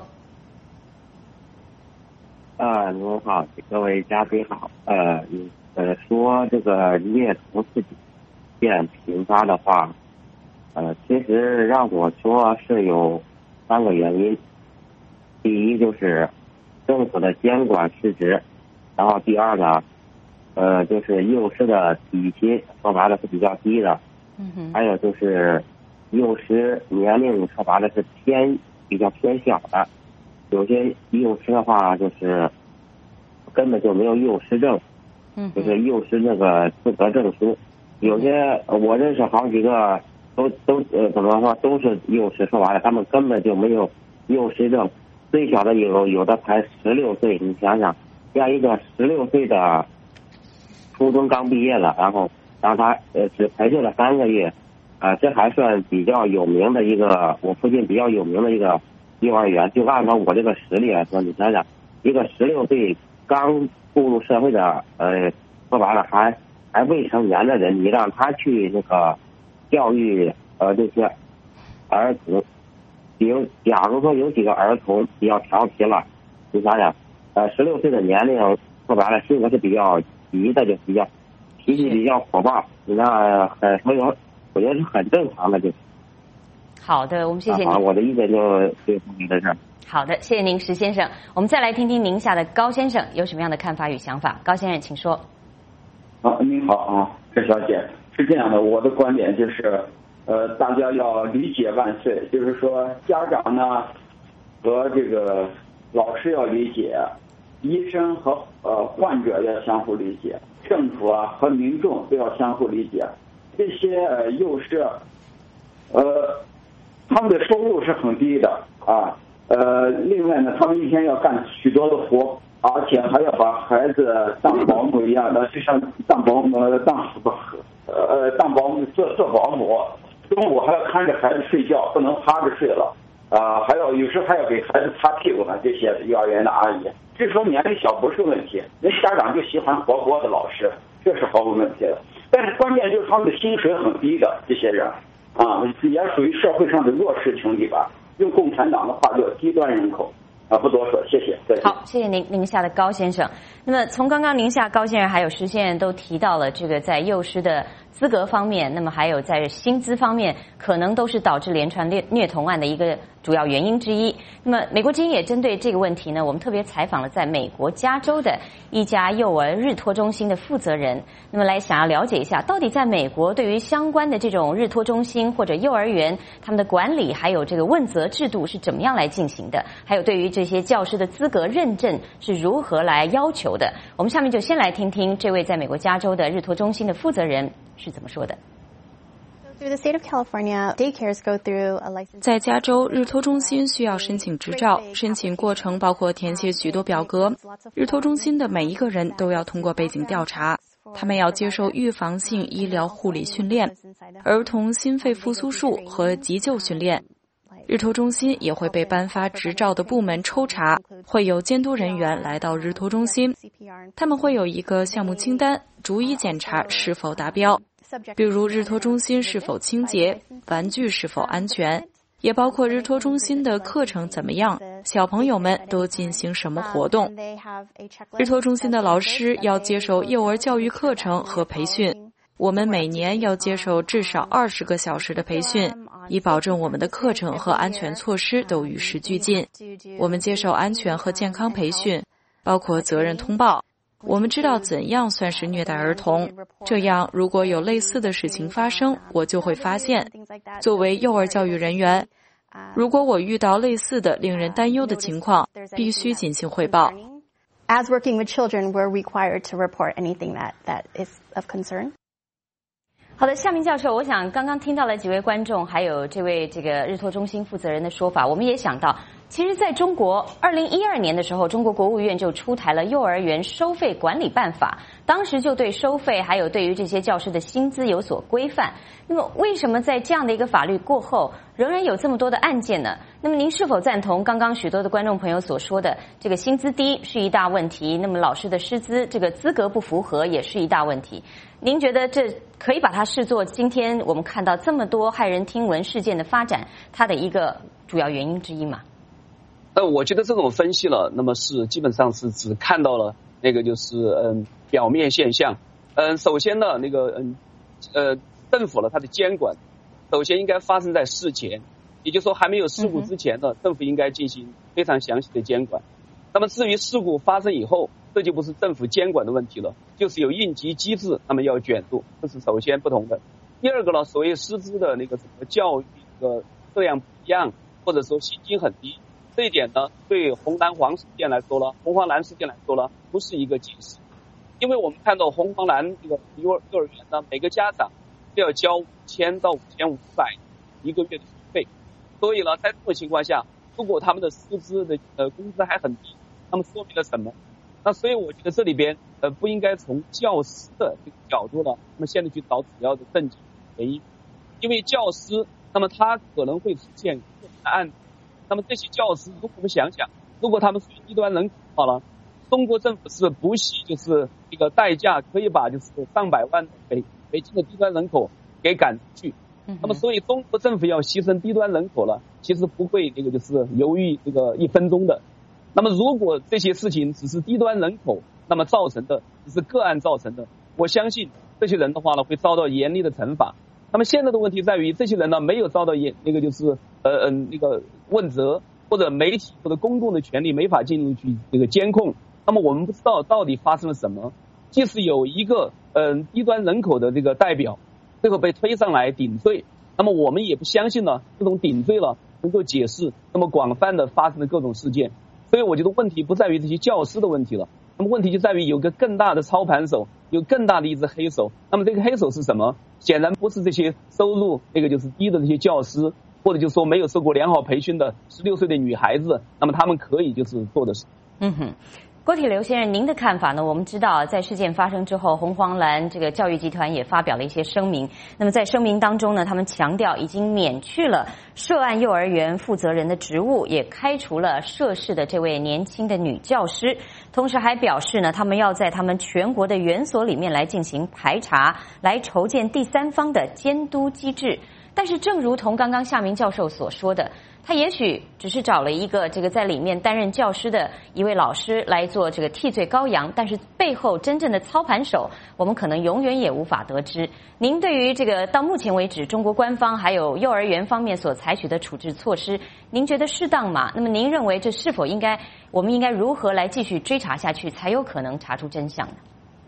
呃，您好，各位嘉宾好。呃，呃，说这个虐童事件频发的话，呃，其实让我说是有三个原因。第一就是政府的监管失职，然后第二呢，呃，就是幼师的底薪说白了是比较低的， 嗯哼， 还有就是幼师年龄说白了是偏比较偏小的。有些幼师的话，就是根本就没有幼师证， 嗯， 就是幼师那个资格证书。有些我认识好几个都都呃怎么说都是幼师，说白了他们根本就没有幼师证。最小的有有的才十六岁，你想想，像一个十六岁的初中刚毕业了，然后让他呃只培训了三个月，啊、呃，这还算比较有名的一个我附近比较有名的一个幼儿园。就按照我这个实力来说，你想想，一个十六岁刚步入社会的，呃，说白了还还未成年的人，你让他去那个教育呃这些儿童，比如假如说有几个儿童比较调皮了，你想想，呃，十六岁的年龄，说白了性格是比较急的，就比较脾气比较火爆，那很所以说我觉得是很正常的，就。 好的，我们谢谢您。 好，我的意见就就你在这儿。 好的，谢谢您，石先生。我们再来听听宁夏的高先生有什么样的看法与想法。高先生，请说。 啊，您好啊，郑小姐，是这样的，我的观点就是，呃，大家要理解万岁，就是说家长呢和这个老师要理解，医生和呃患者要相互理解，政府啊和民众都要相互理解。这些呃幼师，呃，他们的收入是很低的啊。呃，另外呢，他们一天要干许多的活，而且还要把孩子当保姆一样的，就像当保姆、当呃当保姆做做保姆，中午还要看着孩子睡觉，不能趴着睡了啊、呃，还要有时还要给孩子擦屁股呢。这些幼儿园的阿姨，这时候年龄小不是问题，人家长就喜欢活泼的老师，这是毫无问题的。但是关键就是他们的薪水很低的这些人啊，也属于社会上的弱势群体吧。用共产党的话叫低端人口啊，不多说，谢谢。再见。 好，谢谢您，宁夏的高先生。那么从刚刚宁夏高先生还有石先生都提到了这个在幼师的资格方面，那么还有在薪资方面，可能都是导致连串虐虐童案的一个主要原因之一。那么美国之音也针对这个问题呢，我们特别采访了在美国加州的一家幼儿日托中心的负责人，那么来想要了解一下，到底在美国对于相关的这种日托中心或者幼儿园，他们的管理还有这个问责制度是怎么样来进行的，还有对于这些教师的资格认证是如何来要求的。我们下面就先来听听这位在美国加州的日托中心的负责人是怎么说的。 在加州，日托中心需要申请执照，申请过程包括填写许多表格。日托中心的每一个人都要通过背景调查，他们要接受预防性医疗护理训练、儿童心肺复苏术和急救训练。日托中心也会被颁发执照的部门抽查，会有监督人员来到日托中心，他们会有一个项目清单，逐一检查是否达标，比如日托中心是否清洁，玩具是否安全，也包括日托中心的课程怎么样，小朋友们都进行什么活动。日托中心的老师要接受幼儿教育课程和培训，我们每年要接受至少二十个小时的培训，以保证我们的课程和安全措施都与时俱进。我们接受安全和健康培训，包括责任通报。我们知道怎样算是虐待儿童，这样如果有类似的事情发生，我就会发现。作为幼儿教育人员，如果我遇到类似的令人担忧的情况，必须进行汇报。 As working with children, we're required to report anything that, that is of concern. 好的，夏明教授，我想刚刚听到了几位观众，还有这位这个日托中心负责人的说法，我们也想到，其实在中国二零一二年的时候，中国国务院就出台了幼儿园收费管理办法，当时就对收费还有对于这些教师的薪资有所规范。那么为什么在这样的一个法律过后，仍然有这么多的案件呢？那么您是否赞同刚刚许多的观众朋友所说的，这个薪资低是一大问题，那么老师的师资这个资格不符合也是一大问题？您觉得这可以把它视作今天我们看到这么多骇人听闻事件的发展，它的一个主要原因之一吗？ 呃，我觉得这种分析了，那么是基本上是只看到了那个就是嗯表面现象。嗯，首先呢，那个嗯呃政府呢它的监管，首先应该发生在事前，也就是说还没有事故之前呢，政府应该进行非常详细的监管。那么至于事故发生以后，这就不是政府监管的问题了，就是有应急机制，那么要卷入，这是首先不同的。第二个呢，所谓师资的那个什么教育的质量不一样，或者说薪金很低，这一点呢，对红蓝黄事件来说呢，红黄蓝事件来说呢，不是一个解释。因为我们看到红黄蓝这个幼儿幼儿园呢，每个家长都要交五千到五千五百一个月的学费，所以呢，在这种情况下，如果他们的师资的呃工资还很低，那么说明了什么？那所以我觉得这里边呃不应该从教师的这个角度呢，那么现在去找主要的症结原因，因为教师那么他可能会出现个人的案子，那么这些教师如果我们想想，如果他们属于低端人口好了，中国政府是不惜就是这个代价可以把就是上百万北北京的低端人口给赶出去，那么所以中国政府要牺牲低端人口了，其实不会这个就是犹豫这个一分钟的。那么如果这些事情只是低端人口那么造成的，只是个案造成的，我相信这些人的话呢会遭到严厉的惩罚。那么现在的问题在于，这些人呢没有遭到严那个就是呃呃那个问责，或者媒体或者公共的权利没法进入去这个监控，那么我们不知道到底发生了什么。即使有一个嗯、呃、低端人口的这个代表最后被推上来顶罪，那么我们也不相信呢这种顶罪了能够解释那么广泛的发生的各种事件。所以我觉得问题不在于这些教师的问题了，那么问题就在于有个更大的操盘手，有更大的一只黑手。那么这个黑手是什么？显然不是这些收入那个就是低的这些教师，或者就是说没有受过良好培训的十六岁的女孩子，那么他们可以就是做的事。 嗯哼。郭铁流先生，您的看法呢？我们知道，在事件发生之后，红黄蓝这个教育集团也发表了一些声明。那么在声明当中呢，他们强调已经免去了涉案幼儿园负责人的职务，也开除了涉事的这位年轻的女教师。同时还表示呢，他们要在他们全国的园所里面来进行排查，来筹建第三方的监督机制。但是正如同刚刚夏明教授所说的，他也许只是找了一个这个在里面担任教师的一位老师来做这个替罪羔羊，但是背后真正的操盘手，我们可能永远也无法得知。您对于这个到目前为止中国官方还有幼儿园方面所采取的处置措施，您觉得适当吗？那么您认为这是否应该，我们应该如何来继续追查下去，才有可能查出真相呢？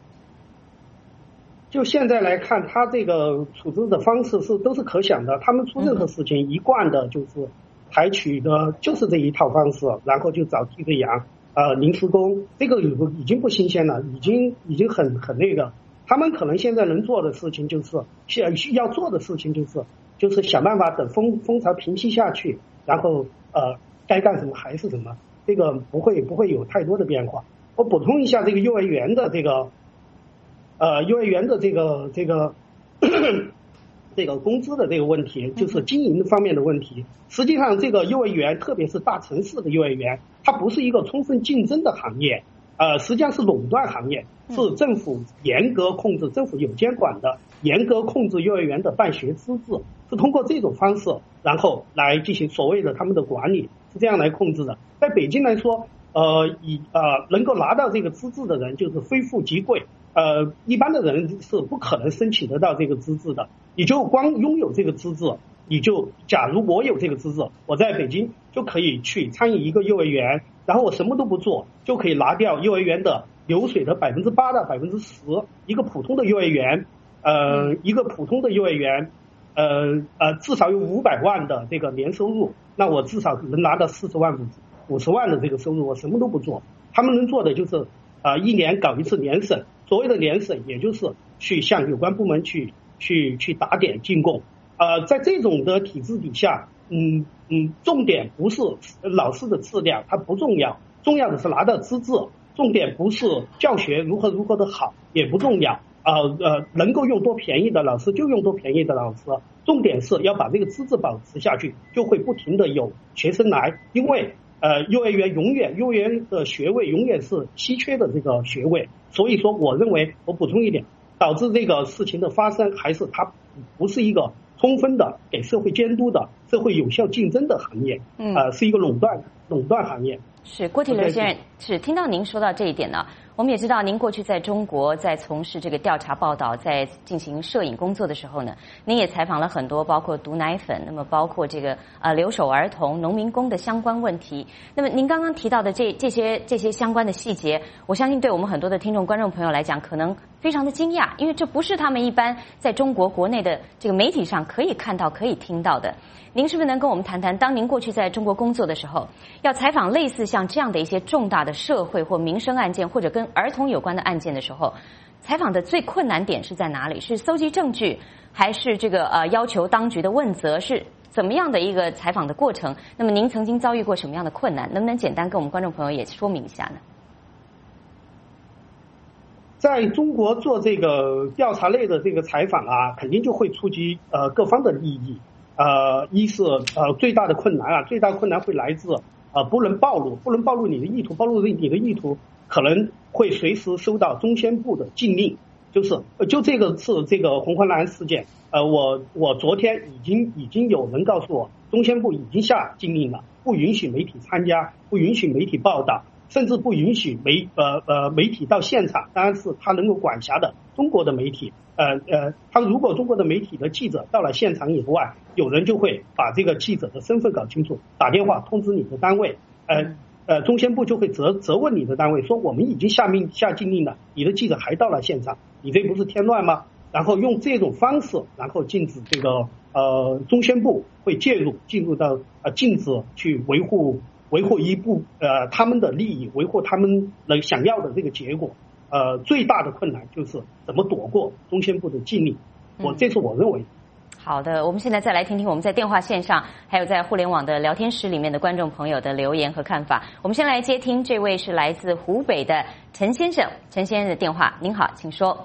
就现在来看，他这个处置的方式是都是可想的。他们出任何事情，一贯的就是采取的就是这一套方式，然后就找替罪羊、呃临时工，这个已已经不新鲜了，已经已经很很那个。他们可能现在能做的事情就是需要做的事情就是就是想办法等风风潮平息下去，然后呃该干什么还是什么，这个不会不会有太多的变化。我补充一下这个幼儿园的这个。呃，幼儿园的这个这个这个工资的这个问题，就是经营方面的问题。实际上，这个幼儿园，特别是大城市的幼儿园，它不是一个充分竞争的行业，呃，实际上是垄断行业，是政府严格控制，政府有监管的，严格控制幼儿园的办学资质，是通过这种方式，然后来进行所谓的他们的管理，是这样来控制的。在北京来说，呃，以呃能够拿到这个资质的人，就是非富即贵。呃，一般的人是不可能申请得到这个资质的。你就光拥有这个资质，你就假如我有这个资质，我在北京就可以去参与一个幼儿园，然后我什么都不做，就可以拿掉幼儿园的流水的百分之八到百分之十。一个普通的幼儿园，呃，一个普通的幼儿园，呃呃，至少有五百万的这个年收入，那我至少能拿到四十万、五十万的这个收入，我什么都不做。他们能做的就是啊、呃，一年搞一次年审。所谓的年审，也就是去向有关部门去去去打点进贡。呃，在这种的体制底下，嗯嗯，重点不是老师的质量，它不重要，重要的是拿到资质。重点不是教学如何如何的好，也不重要。呃呃，能够用多便宜的老师就用多便宜的老师。重点是要把这个资质保持下去，就会不停的有学生来，因为呃幼儿园永远幼儿园的学位永远是稀缺的这个学位，所以说我认为我补充一点，导致这个事情的发生还是它不是一个充分的给社会监督的社会有效竞争的行业，嗯，呃是一个垄断垄断行业。 是郭体刘先生，是听到您说到这一点呢，我们也知道您过去在中国在从事这个调查报道，在进行摄影工作的时候呢，您也采访了很多包括毒奶粉，那么包括这个呃留守儿童、农民工的相关问题。那么您刚刚提到的这这些这些相关的细节，我相信对我们很多的听众观众朋友来讲，可能非常的惊讶，因为这不是他们一般在中国国内的这个媒体上可以看到、可以听到的。您是不是能跟我们谈谈，当您过去在中国工作的时候，要采访类似像这样的一些重大的社会或民生案件，或者跟儿童有关的案件的时候，采访的最困难点是在哪里？是搜集证据，还是这个呃要求当局的问责？是怎么样的一个采访的过程？那么您曾经遭遇过什么样的困难？能不能简单跟我们观众朋友也说明一下呢？ 在中国做这个调查类的这个采访啊，肯定就会触及呃各方的利益。呃，一是呃最大的困难啊，最大的困难会来自呃不能暴露，不能暴露你的意图，暴露你的意图可能会随时收到中宣部的禁令。就是就这个次这个红黄蓝事件，呃，我我昨天已经已经有人告诉我，中宣部已经下禁令了，不允许媒体参加，不允许媒体报道，甚至不允许媒呃呃媒体到现场，当然是他能够管辖的中国的媒体。呃呃，他如果中国的媒体的记者到了现场以外，有人就会把这个记者的身份搞清楚，打电话通知你的单位，呃呃，中宣部就会责责问你的单位，说我们已经下命下禁令了，你的记者还到了现场，你这不是添乱吗？然后用这种方式，然后禁止这个呃中宣部会介入，进入到呃禁止去维护维护一部呃他们的利益，维护他们能想要的这个结果。呃，最大的困难就是怎么躲过中宣部的禁令，我这是我认为。 好的，我们现在再来听听我们在电话线上还有在互联网的聊天室里面的观众朋友的留言和看法。我们先来接听这位是来自湖北的陈先生，陈先生的电话。您好，请说。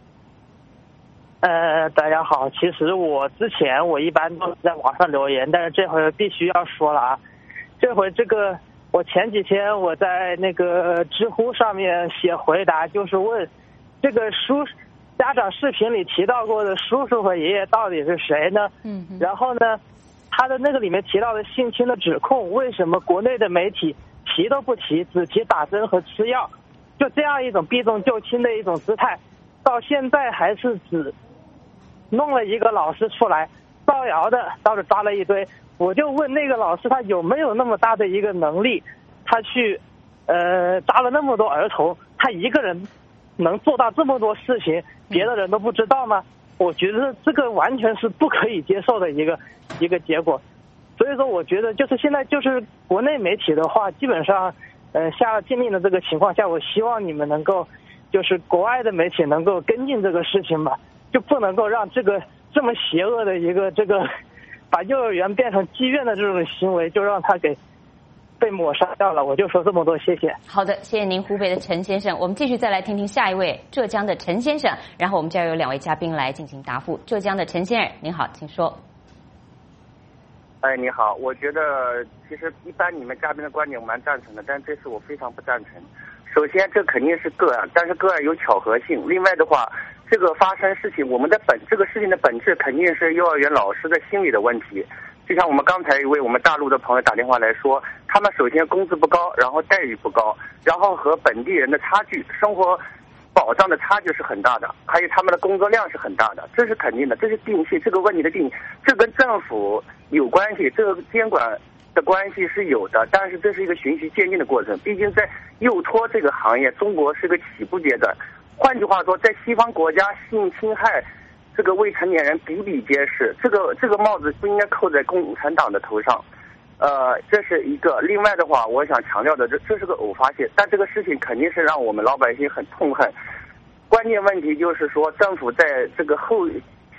呃，大家好，其实我之前我一般都是在网上留言，但是这回必须要说了啊，这回这个。我前几天我在那个知乎上面写回答，就是问这个叔家长视频里提到过的叔叔和爷爷到底是谁呢？嗯，然后呢，他的那个里面提到的性侵的指控，为什么国内的媒体提都不提，只提打针和吃药？就这样一种避重就轻的一种姿态，到现在还是只弄了一个老师出来，造谣的倒是抓了一堆。我就问那个老师，他有没有那么大的一个能力，他去呃抓了那么多儿童，他一个人能做到这么多事情，别的人都不知道吗？我觉得这个完全是不可以接受的一个一个结果。所以说，我觉得就是现在就是国内媒体的话，基本上呃下了禁令的这个情况下，我希望你们能够就是国外的媒体能够跟进这个事情吧，就不能够让这个这么邪恶的一个这个。把幼儿园变成妓院的这种行为，就让他给被抹杀掉了。我就说这么多，谢谢。 好的，谢谢您，湖北的陈先生。我们继续再来听听下一位浙江的陈先生，然后我们将有两位嘉宾来进行答复。浙江的陈先生，您好，请说。 哎，你好，我觉得其实一般你们嘉宾的观点我蛮赞成的，但这次我非常不赞成。首先，这肯定是个案，但是个案有巧合性。另外的话，这个发生事情，我们的本这个事情的本质肯定是幼儿园老师的心理的问题。就像我们刚才一位我们大陆的朋友打电话来说，他们首先工资不高，然后待遇不高，然后和本地人的差距，生活保障的差距是很大的，还有他们的工作量是很大的，这是肯定的，这是定性，这个问题的定义，这跟政府有关系，这个监管的关系是有的，但是这是一个循序渐进的过程。毕竟在幼托这个行业，中国是个起步阶段。换句话说，在西方国家，性侵害这个未成年人比比皆是，这个这个帽子不应该扣在共产党的头上。呃，这是一个。另外的话，我想强调的，这这是个偶发性，但这个事情肯定是让我们老百姓很痛恨。关键问题就是说，政府在这个后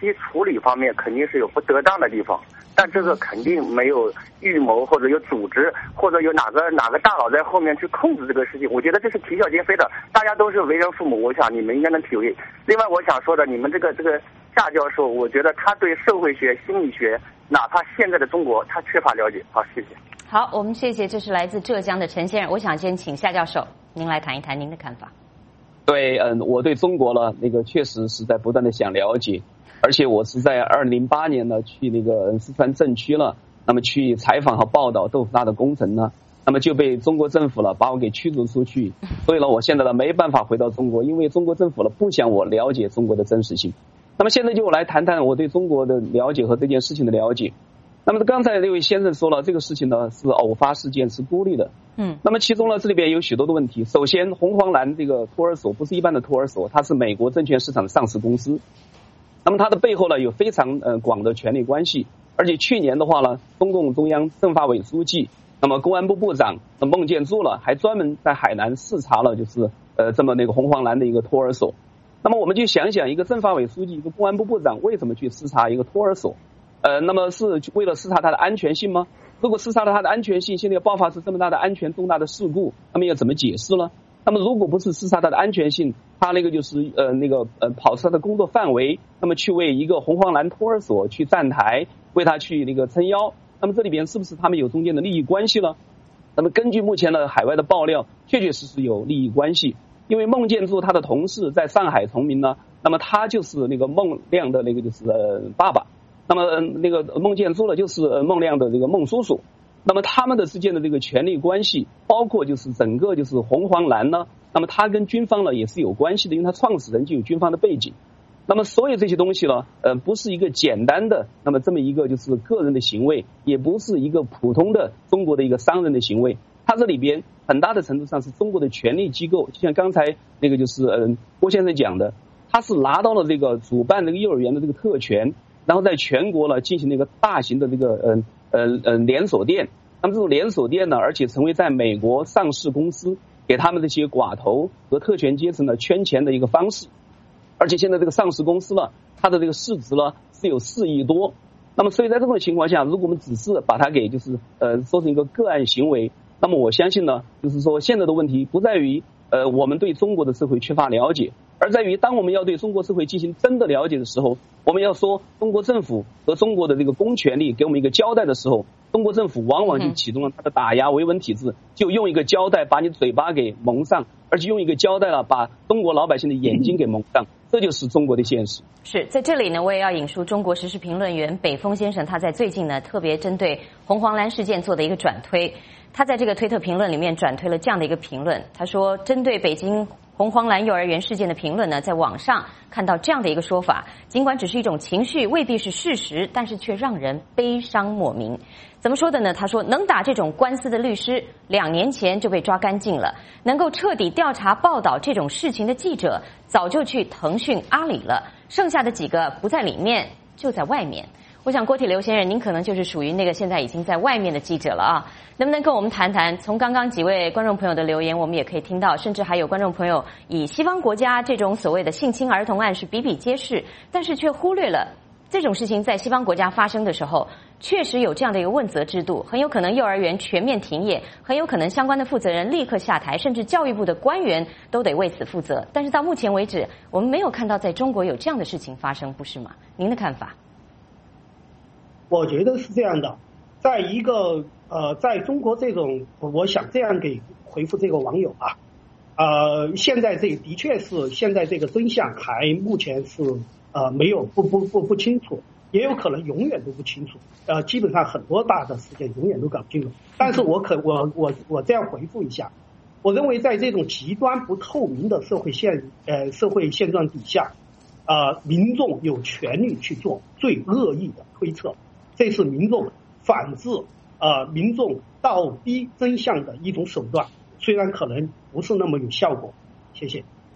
期处理方面肯定是有不得当的地方，但这个肯定没有预谋或者有组织或者有哪个哪个大佬在后面去控制这个事情。我觉得这是啼笑皆非的，大家都是为人父母，我想你们应该能体会。另外，我想说的，你们这个这个夏教授，我觉得他对社会学、心理学，哪怕现在的中国，他缺乏了解。好，谢谢。 好，我们谢谢，这是来自浙江的陈先生。我想先请夏教授您来谈一谈您的看法。 对，嗯，我对中国呢，那个确实是在不断的想了解，而且我是在二零零八年呢去那个四川镇区了，那么去采访和报道豆腐渣的工程呢，那么就被中国政府了把我给驱逐出去，所以呢，我现在呢没办法回到中国，因为中国政府了不想我了解中国的真实性。那么现在就来谈谈我对中国的了解和这件事情的了解。那么刚才这位先生说了，这个事情呢是偶发事件，是孤立的。嗯。那么其中呢，这里边有许多的问题。首先，红黄蓝这个托儿所不是一般的托儿所，它是美国证券市场的上市公司。那么它的背后呢有非常呃广的权力关系，而且去年的话呢，中共中央政法委书记，那么公安部部长孟建柱了，还专门在海南视察了，就是呃这么那个红黄蓝的一个托儿所。那么我们就想想，一个政法委书记，一个公安部部长，为什么去视察一个托儿所？呃，那么是为了视察它的安全性吗？如果视察了它的安全性，现在爆发出这么大的安全重大的事故，那么要怎么解释呢？那么如果不是视察它的安全性，它那个就是呃那个呃跑出它的工作范围，那么去为一个红黄蓝托儿所去站台，为它去那个撑腰，那么这里边是不是他们有中间的利益关系呢？那么根据目前的海外的爆料，确确实实有利益关系，因为孟建柱他的同事在上海从民呢，那么他就是那个孟亮的那个就是呃爸爸。那么那个孟建柱呢，就是孟亮的这个孟叔叔。那么他们的之间的这个权力关系，包括就是整个就是红黄蓝呢，那么他跟军方呢也是有关系的，因为他创始人就有军方的背景。那么所有这些东西呢，呃，不是一个简单的那么这么一个就是个人的行为，也不是一个普通的中国的一个商人的行为，它这里边很大的程度上是中国的权力机构，就像刚才那个就是嗯郭先生讲的，他是拿到了这个主办这个幼儿园的这个特权。然后在全国呢进行了一个大型的这个呃呃呃连锁店，那么这种连锁店呢，而且成为在美国上市公司给他们这些寡头和特权阶层呢圈钱的一个方式，而且现在这个上市公司呢，它的这个市值呢是有四亿多，那么所以在这种情况下，如果我们只是把它给就是呃说成一个个案行为，那么我相信呢，就是说现在的问题不在于呃我们对中国的社会缺乏了解。而在于当我们要对中国社会进行真的了解的时候，我们要说中国政府和中国的这个公权力给我们一个交代的时候，中国政府往往就启动了它的打压维稳体制，就用一个胶带把你嘴巴给蒙上，而且用一个胶带了把中国老百姓的眼睛给蒙上，这就是中国的现实。 是在这里呢，我也要引述中国时事评论员北峰先生，他在最近呢特别针对红黄蓝事件做的一个转推。他在这个推特评论里面转推了这样的一个评论，他说针对北京红黄蓝幼儿园事件的评论呢，在网上看到这样的一个说法，尽管只是一种情绪，未必是事实，但是却让人悲伤莫名。怎么说的呢？他说能打这种官司的律师两年前就被抓干净了，能够彻底调查报道这种事情的记者早就去腾讯阿里了，剩下的几个不在里面就在外面。我想郭体刘先生您可能就是属于那个现在已经在外面的记者了啊，能不能跟我们谈谈，从刚刚几位观众朋友的留言我们也可以听到，甚至还有观众朋友以西方国家这种所谓的性侵儿童案是比比皆是，但是却忽略了这种事情在西方国家发生的时候确实有这样的一个问责制度，很有可能幼儿园全面停业，很有可能相关的负责人立刻下台，甚至教育部的官员都得为此负责。但是到目前为止我们没有看到在中国有这样的事情发生，不是吗？您的看法？ 我觉得是这样的，在一个呃，在中国这种，我想这样给回复这个网友啊，呃，现在这的确是现在这个真相还目前是呃没有不不不不清楚，也有可能永远都不清楚，呃，基本上很多大的事件永远都搞不清楚。但是我可我我我这样回复一下，我认为在这种极端不透明的社会现呃社会现状底下，呃，民众有权利去做最恶意的推测。这是民众反制呃民众倒逼真相的一种手段，虽然可能不是那么有效果。谢谢。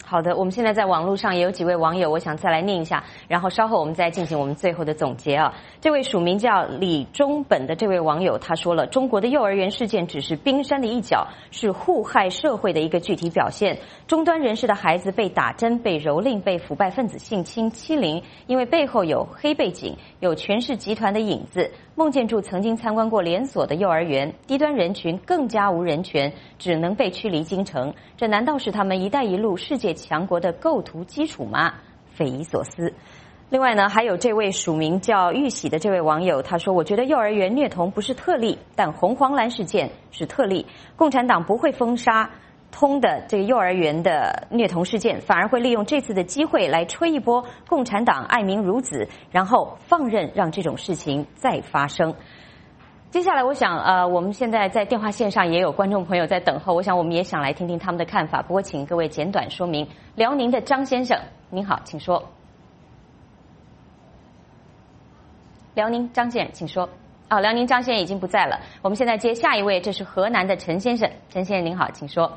好的，我们现在在网络上也有几位网友，我想再来念一下，然后稍后我们再进行我们最后的总结啊。这位署名叫李中本的这位网友他说了，中国的幼儿园事件只是冰山的一角，是互害社会的一个具体表现。终端人士的孩子被打针、被蹂躏、被腐败分子性侵欺凌，因为背后有黑背景，有权势集团的影子。孟建柱曾经参观过连锁的幼儿园，低端人群更加无人权，只能被驱离京城。这难道是他们“一带一路”世界强国的构图基础吗？匪夷所思。另外呢，还有这位署名叫玉喜的这位网友，他说：“我觉得幼儿园虐童不是特例，但红黄蓝事件是特例。共产党不会封杀通的这个幼儿园的虐童事件，反而会利用这次的机会来吹一波共产党爱民如子，然后放任让这种事情再发生。”接下来，我想，呃，我们现在在电话线上也有观众朋友在等候，我想我们也想来听听他们的看法。不过，请各位简短说明。辽宁的张先生，您好，请说。辽宁张先生，请说。哦，辽宁张先生已经不在了，我们现在接下一位，这是河南的陈先生。陈先生您好，请说。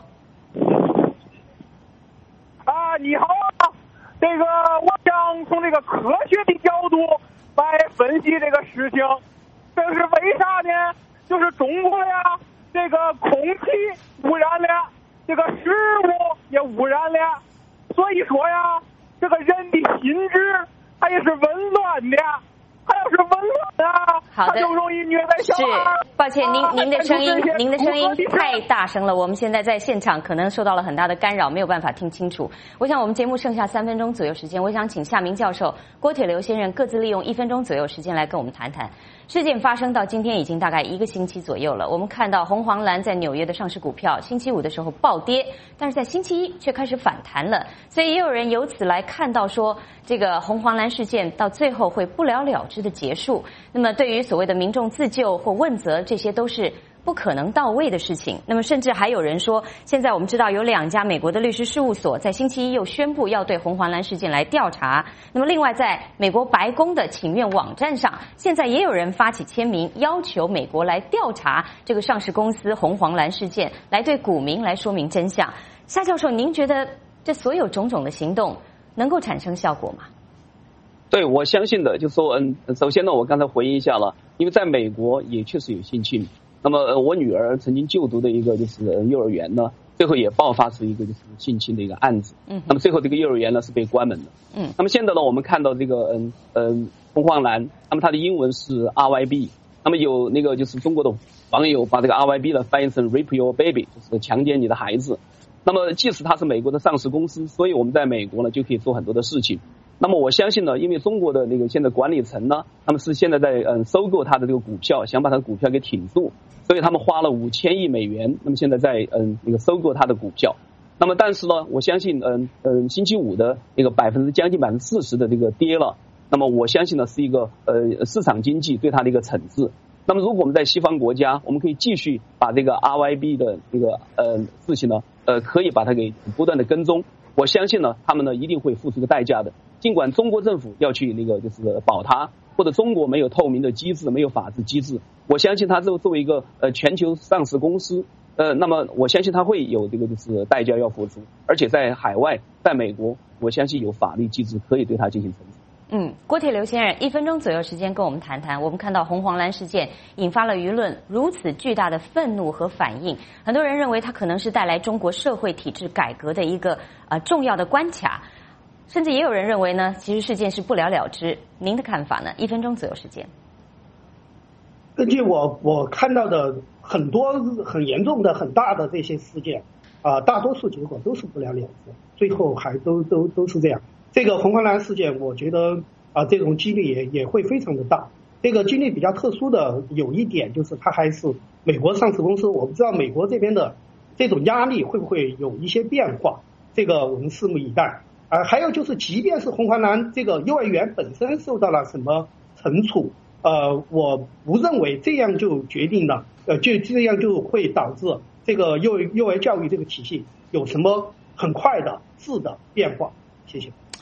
啊，你好啊，这个我想从这个科学的角度来分析这个事情。这是为啥呢？就是中国呀，这个空气污染了，这个食物也污染了，所以说呀，这个人的心智它也是紊乱的，它要是紊乱啊，它就容易虐待小孩。 是，抱歉，您您的声音，您的声音太大声了，我们现在在现场可能受到了很大的干扰，没有办法听清楚。我想我们节目剩下三分钟左右时间，我想请夏明教授、郭铁流先生各自利用一分钟左右时间来跟我们谈谈。事件发生到今天已经大概一个星期左右了，我们看到红黄蓝在纽约的上市股票星期五的时候暴跌，但是在星期一却开始反弹了，所以也有人由此来看到说这个红黄蓝事件到最后会不了了之的结束。那么对于所谓的民众自救或问责，这些都是不可能到位的事情。那么甚至还有人说，现在我们知道有两家美国的律师事务所在星期一又宣布要对红黄蓝事件来调查。那么另外在美国白宫的请愿网站上，现在也有人发起签名，要求美国来调查这个上市公司红黄蓝事件，来对股民来说明真相。夏教授，您觉得这所有种种的行动能够产生效果吗？ 对，我相信的，就是说，嗯，首先呢，我刚才回应一下了，因为在美国也确实有性侵。那么，呃，我女儿曾经就读的一个就是幼儿园呢，最后也爆发出一个就是性侵的一个案子。嗯。那么最后这个幼儿园呢是被关门的。嗯。那么现在呢，我们看到这个嗯嗯红黄蓝，那么它的英文是 R Y B， 那么有那个就是中国的网友把这个 R Y B 呢翻译成 Rape Your Baby， 就是强奸你的孩子。那么即使它是美国的上市公司，所以我们在美国呢就可以做很多的事情。那么我相信呢，因为中国的那个现在管理层呢，他们是现在在嗯收购它的这个股票，想把它的股票给挺住，所以他们花了五千亿美元，那么现在在嗯那个收购它的股票。那么但是呢，我相信嗯嗯星期五的那个百分之将近百分之四十的这个跌了，那么我相信呢是一个呃市场经济对它的一个惩治。那么如果我们在西方国家，我们可以继续把这个 R Y B 的这个呃事情呢，呃可以把它给不断的跟踪。我相信呢，他们呢一定会付出个代价的。尽管中国政府要去那个就是保它，或者中国没有透明的机制，没有法治机制，我相信它作作为一个呃全球上市公司，呃，那么我相信它会有这个就是代价要付出，而且在海外，在美国，我相信有法律机制可以对它进行惩治。 嗯，郭铁流先生，一分钟左右时间跟我们谈谈。我们看到红黄蓝事件引发了舆论如此巨大的愤怒和反应，很多人认为它可能是带来中国社会体制改革的一个呃重要的关卡，甚至也有人认为呢，其实事件是不了了之。您的看法呢？一分钟左右时间。 根据我我看到的很多很严重的很大的这些事件啊、呃，大多数结果都是不了了之，最后还都都都是这样。这个红黄蓝事件，我觉得啊、呃，这种几率也也会非常的大。这个经历比较特殊的有一点就是，它还是美国上市公司，我不知道美国这边的这种压力会不会有一些变化，这个我们拭目以待。啊、呃，还有就是，即便是红黄蓝这个幼儿园本身受到了什么惩处，呃，我不认为这样就决定了，呃，就这样就会导致这个幼幼儿教育这个体系有什么很快的质的变化。谢谢。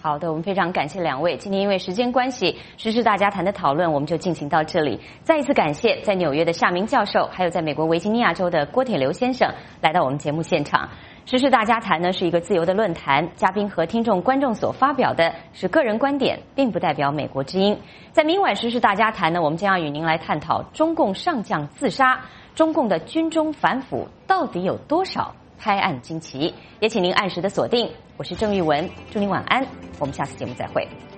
好的，我们非常感谢两位。今天因为时间关系，时事大家谈的讨论我们就进行到这里。再一次感谢在纽约的夏明教授，还有在美国维吉尼亚州的郭铁流先生来到我们节目现场。时事大家谈呢是一个自由的论坛，嘉宾和听众观众所发表的是个人观点，并不代表美国之音。在明晚时事大家谈呢，我们将要与您来探讨中共上将自杀，中共的军中反腐到底有多少？拍案惊奇，也请您按时的锁定。我是郑玉文，祝您晚安，我们下次节目再会。